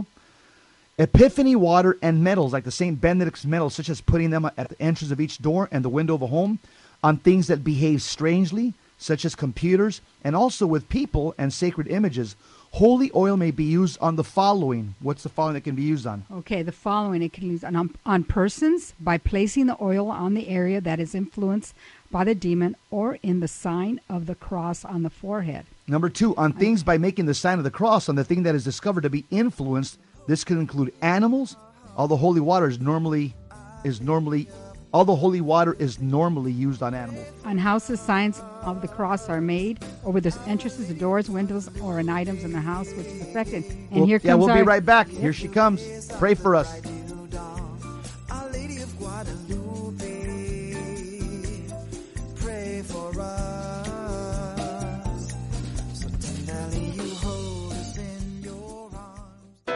epiphany water, and medals like the Saint Benedict's medals, such as putting them at the entrance of each door and the window of a home, on things that behave strangely, such as computers, and also with people and sacred images. Holy oil may be used on the following. What's the following that can be used on? Okay, the following it can use on, on persons by placing the oil on the area that is influenced by the demon, or in the sign of the cross on the forehead. Number two, on things by making the sign of the cross on the thing that is discovered to be influenced. This can include animals. All the holy water is normally is normally all the holy water is normally used on animals. On houses, signs of the cross are made over the entrances, the doors, windows, or on items in the house which is affected. And Well, here comes yeah, we'll our, be right back. Here she comes. Pray for us. Our Lady of Guadalupe, pray for us. So tenderly you hold us in your arms.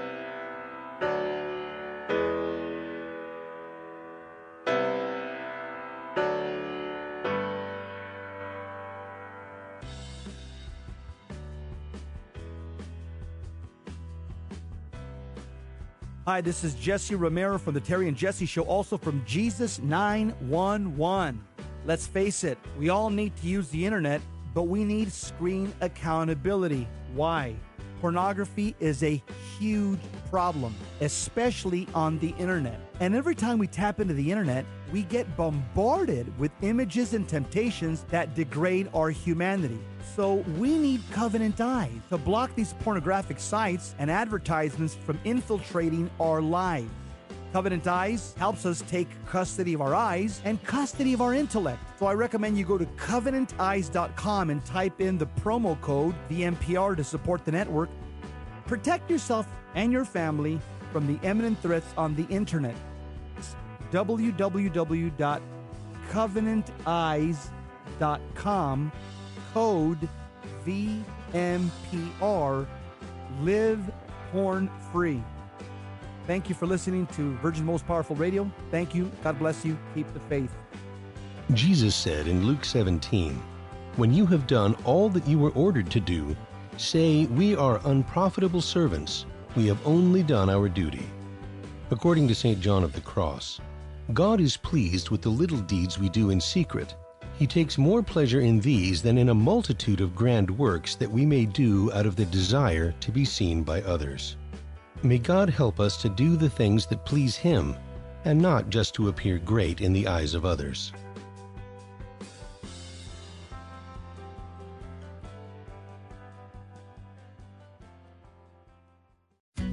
Hi, this is Jesse Romero from the Terry and Jesse Show, also from Jesus nine one one. Let's face it, we all need to use the internet, but we need screen accountability. Why? Pornography is a huge problem, especially on the internet. And every time we tap into the internet, we get bombarded with images and temptations that degrade our humanity. So we need Covenant Eyes to block these pornographic sites and advertisements from infiltrating our lives. Covenant Eyes helps us take custody of our eyes and custody of our intellect. So I recommend you go to covenant eyes dot com and type in the promo code V M P R to support the network. Protect yourself and your family from the imminent threats on the internet. It's w w w dot covenant eyes dot com, code V M P R. Live porn free. Thank you for listening to Virgin Most Powerful Radio. Thank you. God bless you. Keep the faith. Jesus said in Luke seventeen, "When you have done all that you were ordered to do, say, 'We are unprofitable servants. We have only done our duty.'" According to Saint John of the Cross, God is pleased with the little deeds we do in secret. He takes more pleasure in these than in a multitude of grand works that we may do out of the desire to be seen by others. May God help us to do the things that please Him, and not just to appear great in the eyes of others.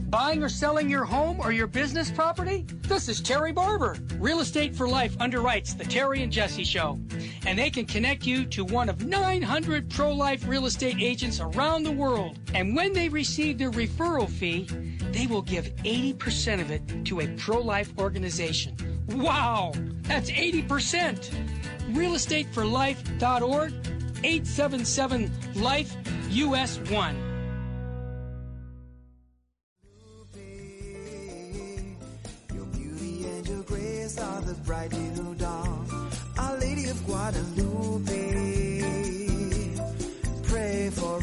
Buying or selling your home or your business property? This is Terry Barber. Real Estate for Life underwrites the Terry and Jesse Show. And they can connect you to one of nine hundred pro-life real estate agents around the world. And when they receive their referral fee, they will give eighty percent of it to a pro-life organization. Wow! That's eighty percent! real estate for life dot org, eight seven seven life U S one. Your beauty and your grace are the bright little dawn. Our Lady of Guadalupe, pray for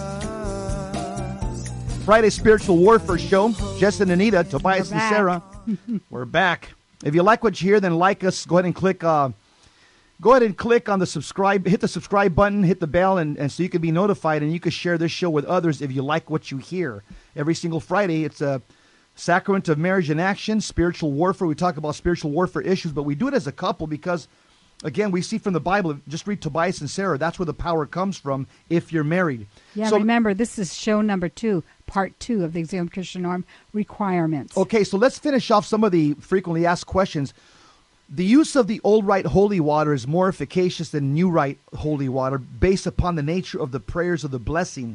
us. Friday Spiritual Warfare Show. Jess and Anita, Tobias We're and back. Sarah. We're back. If you like what you hear, then like us. Go ahead and click. Uh, go ahead and click on the subscribe. Hit the subscribe button. Hit the bell, and, and so you can be notified, and you can share this show with others if you like what you hear. Every single Friday, it's a Sacrament of Marriage in Action, Spiritual Warfare. We talk about spiritual warfare issues, but we do it as a couple because, again, we see from the Bible. Just read Tobias and Sarah. That's where the power comes from if you're married. Yeah, So- remember, this is show number two, part two of the Exilium Christian Norm requirements. Okay, so let's finish off some of the frequently asked questions. The use of the old rite holy water is more efficacious than new rite holy water based upon the nature of the prayers of the blessing.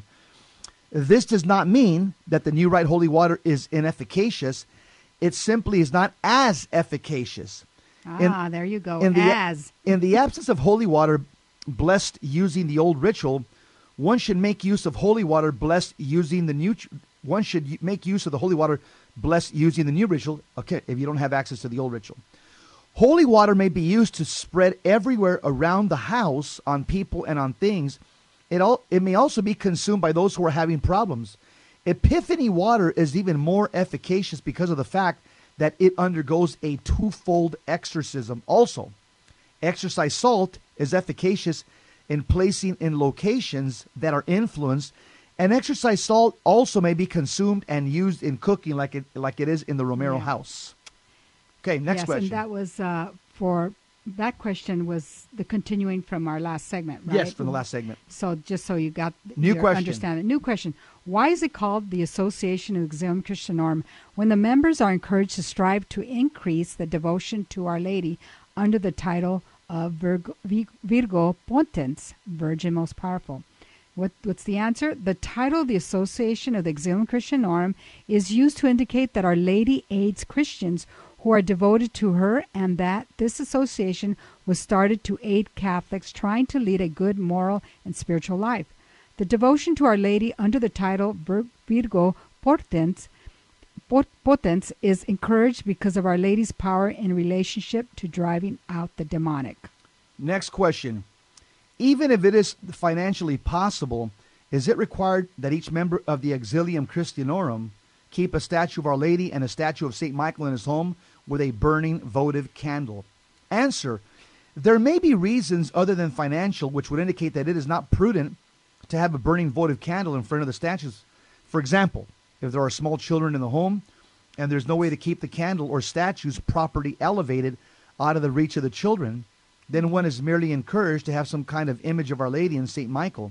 This does not mean that the new rite holy water is inefficacious. It simply is not as efficacious. Ah, there you go, In the, as. in the absence of holy water blessed using the old ritual, one should make use of holy water blessed using the new. One should y- make use of the holy water blessed using the new ritual. Okay, if you don't have access to the old ritual, holy water may be used to spread everywhere around the house on people and on things. It all. It may also be consumed by those who are having problems. Epiphany water is even more efficacious because of the fact that it undergoes a twofold exorcism. Also, exorcised salt is efficacious in placing in locations that are influenced, and exorcised salt also may be consumed and used in cooking like it like it is in the Romero Yeah. house. Okay, next yes, question. and that was uh, for, that question was the continuing from our last segment, right? Yes, from the last segment. So just so you got New your question. understanding. New question. Why is it called the Association of Exilium Christian Norm when the members are encouraged to strive to increase the devotion to Our Lady under the title of Virgo, Virgo Potens, Virgin Most Powerful? What, what's the answer? The title of the Association of the Exilium Christian Norm is used to indicate that Our Lady aids Christians who are devoted to her, and that this association was started to aid Catholics trying to lead a good moral and spiritual life. The devotion to Our Lady under the title Vir- Virgo Potens, Pot- Potens is encouraged because of Our Lady's power in relationship to driving out the demonic. Next question. Even if it is financially possible, is it required that each member of the Exilium Christianorum keep a statue of Our Lady and a statue of Saint Michael in his home with a burning votive candle? Answer. There may be reasons other than financial which would indicate that it is not prudent to have a burning votive candle in front of the statues. For example, if there are small children in the home and there's no way to keep the candle or statues properly elevated out of the reach of the children, then one is merely encouraged to have some kind of image of Our Lady and Saint Michael.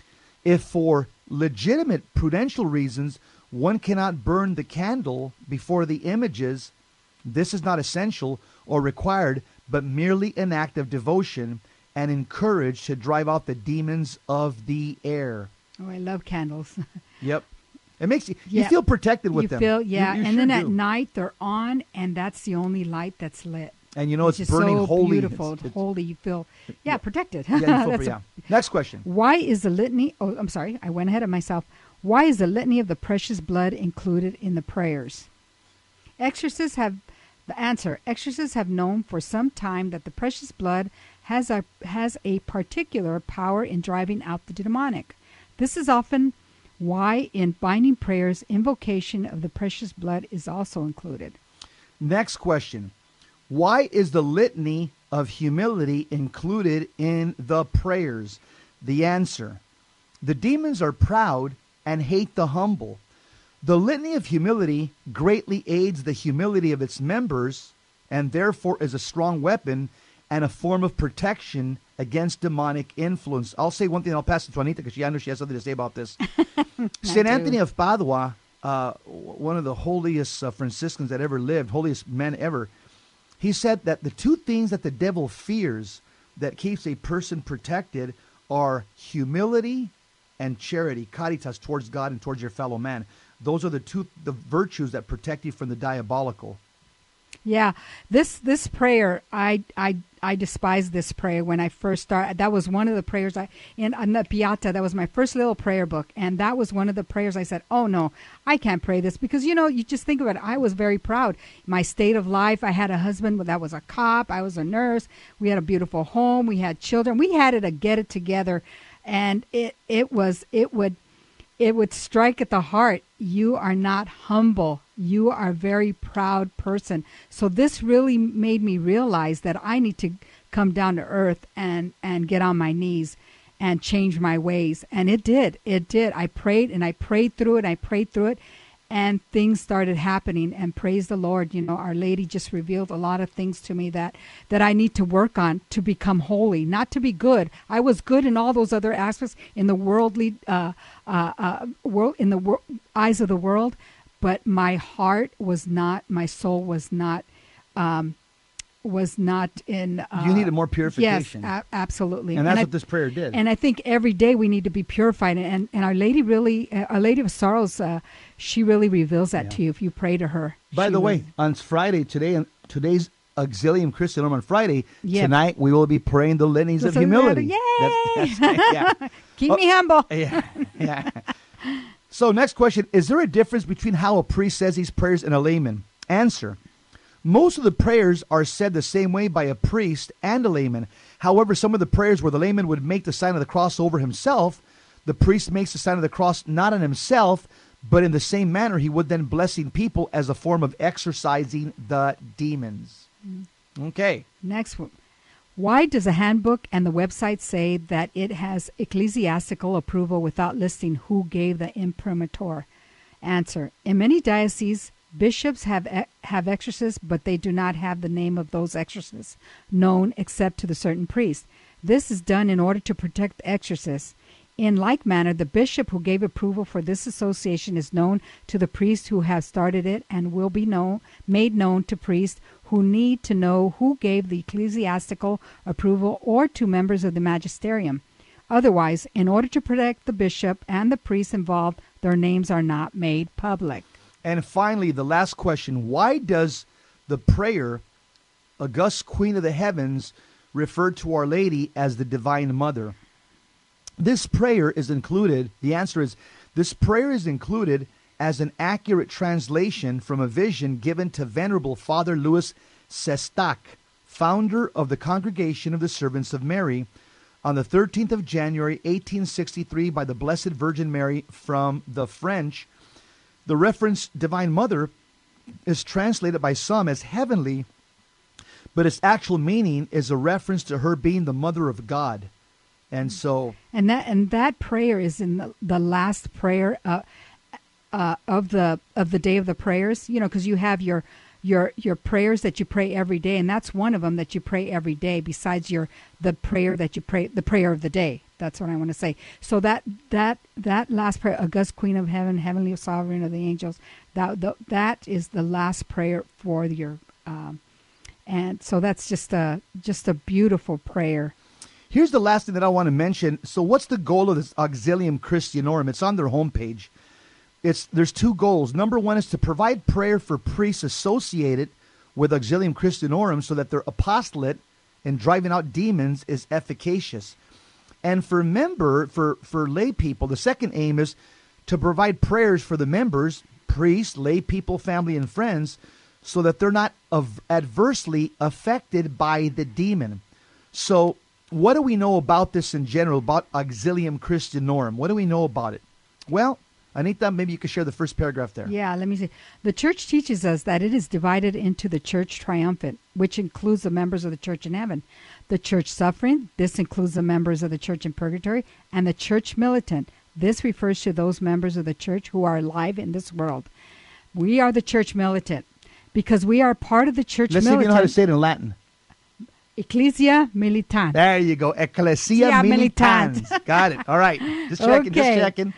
If for legitimate prudential reasons one cannot burn the candle before the images, this is not essential or required, but merely an act of devotion and encouraged to drive out the demons of the air. Oh, I love candles. Yep. It makes you, Yeah. you feel protected with you them. Feel, yeah, You- you and sure then at do. night they're on, and that's the only light that's lit. And you know Which it's is burning so holy. beautiful. It's- it's- holy, you feel, yeah, protected. Yeah, you feel- That's a- yeah. Next question. Why is the litany, oh, I'm sorry, I went ahead of myself. Why is the litany of the precious blood included in the prayers? Exorcists have, the answer, exorcists have known for some time that the precious blood has a, has a particular power in driving out the demonic. This is often why in binding prayers, invocation of the precious blood is also included. Next question. Why is the litany of humility included in the prayers? The answer. The demons are proud and hate the humble. The litany of humility greatly aids the humility of its members and therefore is a strong weapon and a form of protection against demonic influence. I'll say one thing, and I'll pass it to Anita because she, I know she has something to say about this. Saint do. Anthony of Padua uh, one of the holiest uh, Franciscans that ever lived, holiest men ever, he said that the two things that the devil fears that keeps a person protected are humility and charity, caritas, towards God and towards your fellow man. Those are the two the virtues that protect you from the diabolical. Yeah, this this prayer, I I I despise this prayer when I first started. That was one of the prayers I in, in the Piata. That was my first little prayer book, and that was one of the prayers I said, "Oh no, I can't pray this," because you know, you just think about it. I was very proud. My state of life. I had a husband that was a cop. I was a nurse. We had a beautiful home. We had children. We had it a get it together, and it it was it would. It would strike at the heart. You are not humble. You are a very proud person. So this really made me realize that I need to come down to earth and, and get on my knees and change my ways. And it did. It did. I prayed and I prayed through it. I prayed through it. And things started happening. And praise the Lord, you know, Our Lady just revealed a lot of things to me that, that I need to work on to become holy, not to be good. I was good in all those other aspects in the worldly, uh, uh, uh, world, in the wor- eyes of the world, but my heart was not, my soul was not, um, was not in. Uh, you needed more purification. Yes, a- absolutely. And that's and what I, this prayer did. And I think every day we need to be purified. And, and Our Lady really, uh, Our Lady of Sorrows, uh, she really reveals that Yeah. to you if you pray to her. By She the way, really- on Friday, today, today's Auxilium Christianum on Friday, Yep. tonight we will be praying the litanies of So- humility. Yay! That's, that's, yeah. Keep Oh, me humble. Yeah, yeah. So next question, is there a difference between how a priest says these prayers and a layman? Answer. Most of the prayers are said the same way by a priest and a layman. However, some of the prayers where the layman would make the sign of the cross over himself, the priest makes the sign of the cross not on himself, but in the same manner he would then blessing people as a form of exorcising the demons. Okay. Next one. Why does a handbook and the website say that it has ecclesiastical approval without listing who gave the imprimatur? Answer. In many dioceses, bishops have e- have exorcists, but they do not have the name of those exorcists known except to the certain priest. This is done in order to protect the exorcists. In like manner, the bishop who gave approval for this association is known to the priest who has started it and will be known, made known to priests who need to know who gave the ecclesiastical approval or to members of the magisterium. Otherwise, in order to protect the bishop and the priests involved, their names are not made public. And finally, the last question, why does the prayer, August Queen of the Heavens, refer to Our Lady as the Divine Mother? This prayer is included, the answer is, this prayer is included as an accurate translation from a vision given to Venerable Father Louis Sestak, founder of the Congregation of the Servants of Mary, on the thirteenth of January, eighteen sixty-three, by the Blessed Virgin Mary from the French. The reference Divine Mother is translated by some as heavenly, but its actual meaning is a reference to her being the Mother of God. And so... And that and that prayer is in the, the last prayer uh, uh, of the of the day of the prayers, you know, because you have your your your prayers that you pray every day, and that's one of them that you pray every day. Besides your the prayer that you pray, the prayer of the day. That's what I want to say. So that that that last prayer, August Queen of Heaven, Heavenly Sovereign of the Angels, that the, that is the last prayer for your, um, and so that's just a just a beautiful prayer. Here's the last thing that I want to mention. So what's the goal of this Auxilium Christianorum? It's on their homepage. It's there's two goals. Number one is to provide prayer for priests associated with Auxilium Christianorum so that their apostolate in driving out demons is efficacious. And for member, for, for lay people, the second aim is to provide prayers for the members, priests, lay people, family, and friends, so that they're not av- adversely affected by the demon. So what do we know about this in general, about Auxilium Christianorum? What do we know about it? Well, Anita, maybe you could share the first paragraph there. Yeah, let me see. The church teaches us that it is divided into the church triumphant, which includes the members of the church in heaven, the church suffering, this includes the members of the church in purgatory, and the church militant. This refers to those members of the church who are alive in this world. We are the church militant because we are part of the church Let's militant. see if you know how to say it in Latin. Ecclesia militant. There you go. Ecclesia Yeah, militans. militans. Got it. All right. Just checking, Okay. just checking.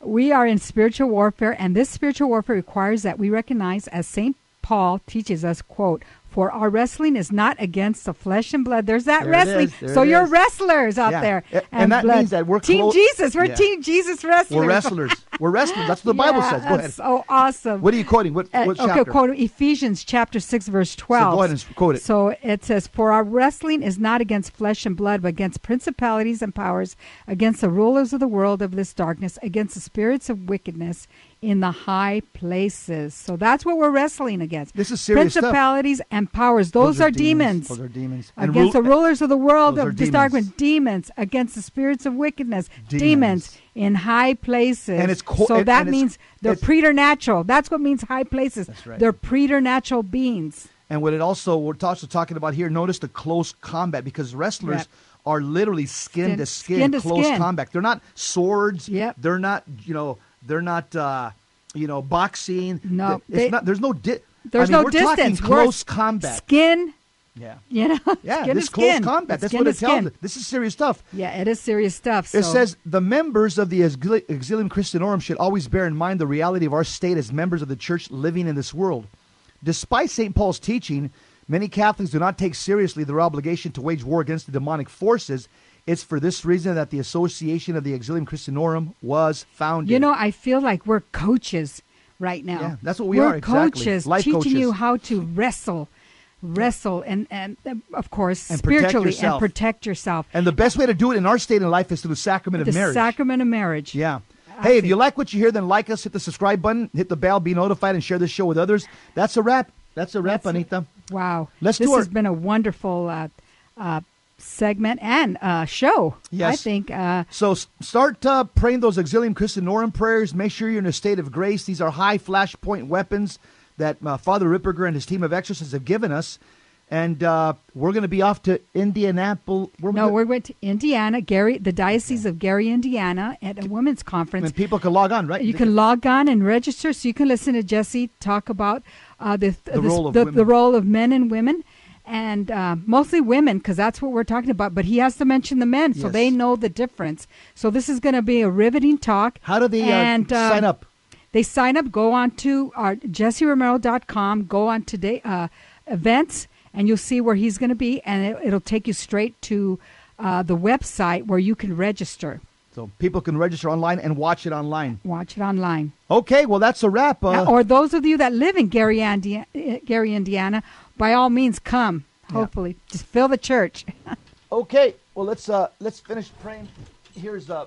We are in spiritual warfare, and this spiritual warfare requires that we recognize, as Saint Paul teaches us, quote, for our wrestling is not against the flesh and blood. There's that there wrestling. There so you're wrestlers out yeah. there. And, and and that blood. means that we're Team clo- Jesus. We're yeah. Team Jesus wrestlers. We're wrestlers. We're wrestlers. That's what the Bible yeah, says. Go ahead. So awesome. What are you quoting? What, what uh, chapter? Okay, quote Ephesians chapter six, verse twelve. So go ahead and quote it. So it says, for our wrestling is not against flesh and blood, but against principalities and powers, against the rulers of the world of this darkness, against the spirits of wickedness in the high places. So that's what we're wrestling against. This is serious Principalities stuff. and powers. Those, those are, are demons. demons. Those are demons. Against ru- the rulers of the world those of are this demons. darkness. Demons. Against the spirits of wickedness. Demons. Demons in high places. And it's co- so and- that and it's- means they're it's- preternatural. That's what means high places. That's right. They're preternatural beings. And what it also, we're also talking about here, notice the close combat, because wrestlers Yep. are literally skin, Skin- to skin, skin to close skin. combat. They're not swords. Yep. They're not, you know, they're not, uh, you know, boxing. No, It's they- not, there's no, di- There's I mean, no we're distance. talking We're close combat. Skin. Yeah. You know, Yeah, skin this to close skin. combat. It's That's skin what to it tells skin. us. This is serious stuff. Yeah, it is serious stuff. It so. says the members of the Exil- Exilium Christianorum should always bear in mind the reality of our state as members of the church living in this world. Despite Saint Paul's teaching, many Catholics do not take seriously their obligation to wage war against the demonic forces. It's for this reason that the Association of the Exilium Christianorum was founded. You know, I feel like we're coaches right now. Yeah, that's what we we're are, exactly. coaches, Life teaching coaches. you how to wrestle, wrestle, and, and uh, of course, And protect spiritually yourself. and protect yourself. And the best way to do it in our state in life is through the sacrament The of marriage. sacrament of marriage. Yeah. I Hey, if think- you like what you hear, then like us, hit the subscribe button, hit the bell, be notified, and share this show with others. That's a wrap. That's a wrap, That's a- Anita. Wow. Let's this do our- has been a wonderful uh, uh, segment and uh, show. Yes. I think. Uh, So s- start uh, praying those Exilium Christianorum prayers. Make sure you're in a state of grace. These are high flashpoint weapons that uh, Father Ripperger and his team of exorcists have given us. And uh, we're going to be off to Indianapolis. We're no, we're going to Indiana, Gary, the Diocese of Gary, Indiana, at a women's conference. And people can log on, right? You can log on and register, so you can listen to Jesse talk about uh, the The this- role of the, women. the role of men and women, and uh, mostly women, because that's what we're talking about. But he has to mention the men, so Yes. they know the difference. So this is going to be a riveting talk. How do they uh, and, uh, sign up? They sign up. Go on to our jesse romero dot com. Go on today uh, events, and you'll see where he's going to be, and it, it'll take you straight to uh, the website where you can register. So people can register online and watch it online. Watch it online. Okay, well, that's a wrap. Uh, Yeah, or those of you that live in Gary, Indi- uh, Gary, Indiana, by all means, come. Hopefully, just fill the church. Okay, well, let's uh, let's finish praying. Here's uh,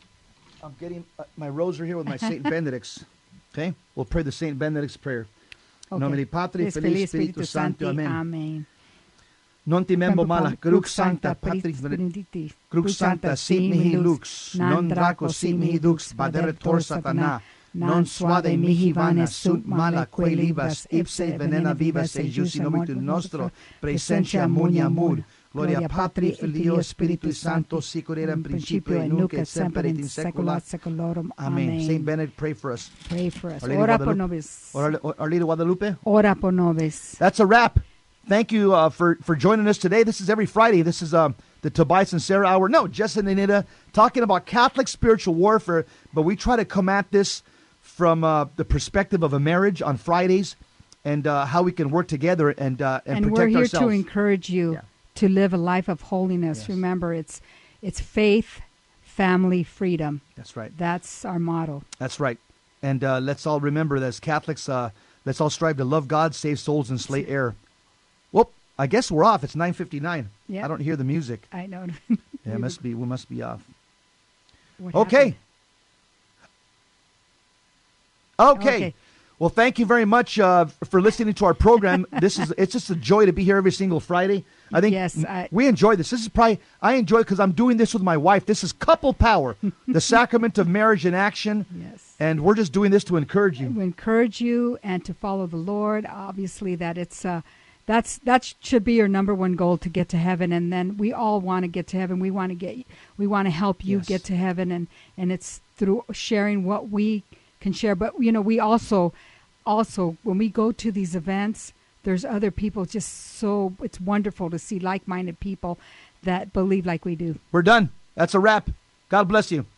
I'm getting uh, my rosary here with my Saint Benedict's. Okay, we'll pray the Saint Benedict's prayer. Okay. Nomine Patri, Yes, Filii, Filii, Spiritus Sancti. Amen. Amen. Non timembo mala, crux sancta Patris Patris, benedicti, crux sancta sit mihi lux, non draco sit mihi dux, baderetor satana, non suade mihi vana sunt mala quae libas, ipse venena vivas ejus in nominum nostro, praesentia munia mur, gloria Patri, Filio, Spiritui Sancto, sic ut era in principio, et nunc et semper et in saecula saeculorum. Amen. Saint Benedict, pray for us. Pray for us. Our Lady Ora pro Guadalupe. nobis. Our, Our Lady Guadalupe. Ora pro nobis. That's a wrap. Thank you uh, for, for joining us today. This is every Friday. This is uh, the Tobias and Sarah Hour. No, Jess and Anita talking about Catholic spiritual warfare, but we try to come at this from uh, the perspective of a marriage on Fridays and uh, how we can work together and uh, and, And protect we're here ourselves. to encourage you Yeah. to live a life of holiness. Yes. Remember, it's it's faith, family, freedom. That's right. That's our motto. That's right. And uh, let's all remember that as Catholics, uh, let's all strive to love God, save souls, and slay error. Whoop! I guess we're off. It's nine fifty-nine. Yeah. I don't hear the music. I know. Yeah, it must be. We must be off. What Okay. happened? Okay. Okay. Well, thank you very much uh, for listening to our program. This is it's just a joy to be here every single Friday. I think Yes, I- we enjoy this. This is probably I enjoy it because I'm doing this with my wife. This is couple power, the sacrament of marriage in action. Yes. And we're just doing this to encourage you. To encourage you and to follow the Lord. Obviously, that it's uh, that's that should be your number one goal, to get to heaven. And then we all want to get to heaven. We want to get we want to help you Yes. get to heaven, and and it's through sharing what we can share. But you know, we also also when we go to these events, there's other people. Just so it's wonderful to see like-minded people that believe like we do. We're done. That's a wrap. God bless you.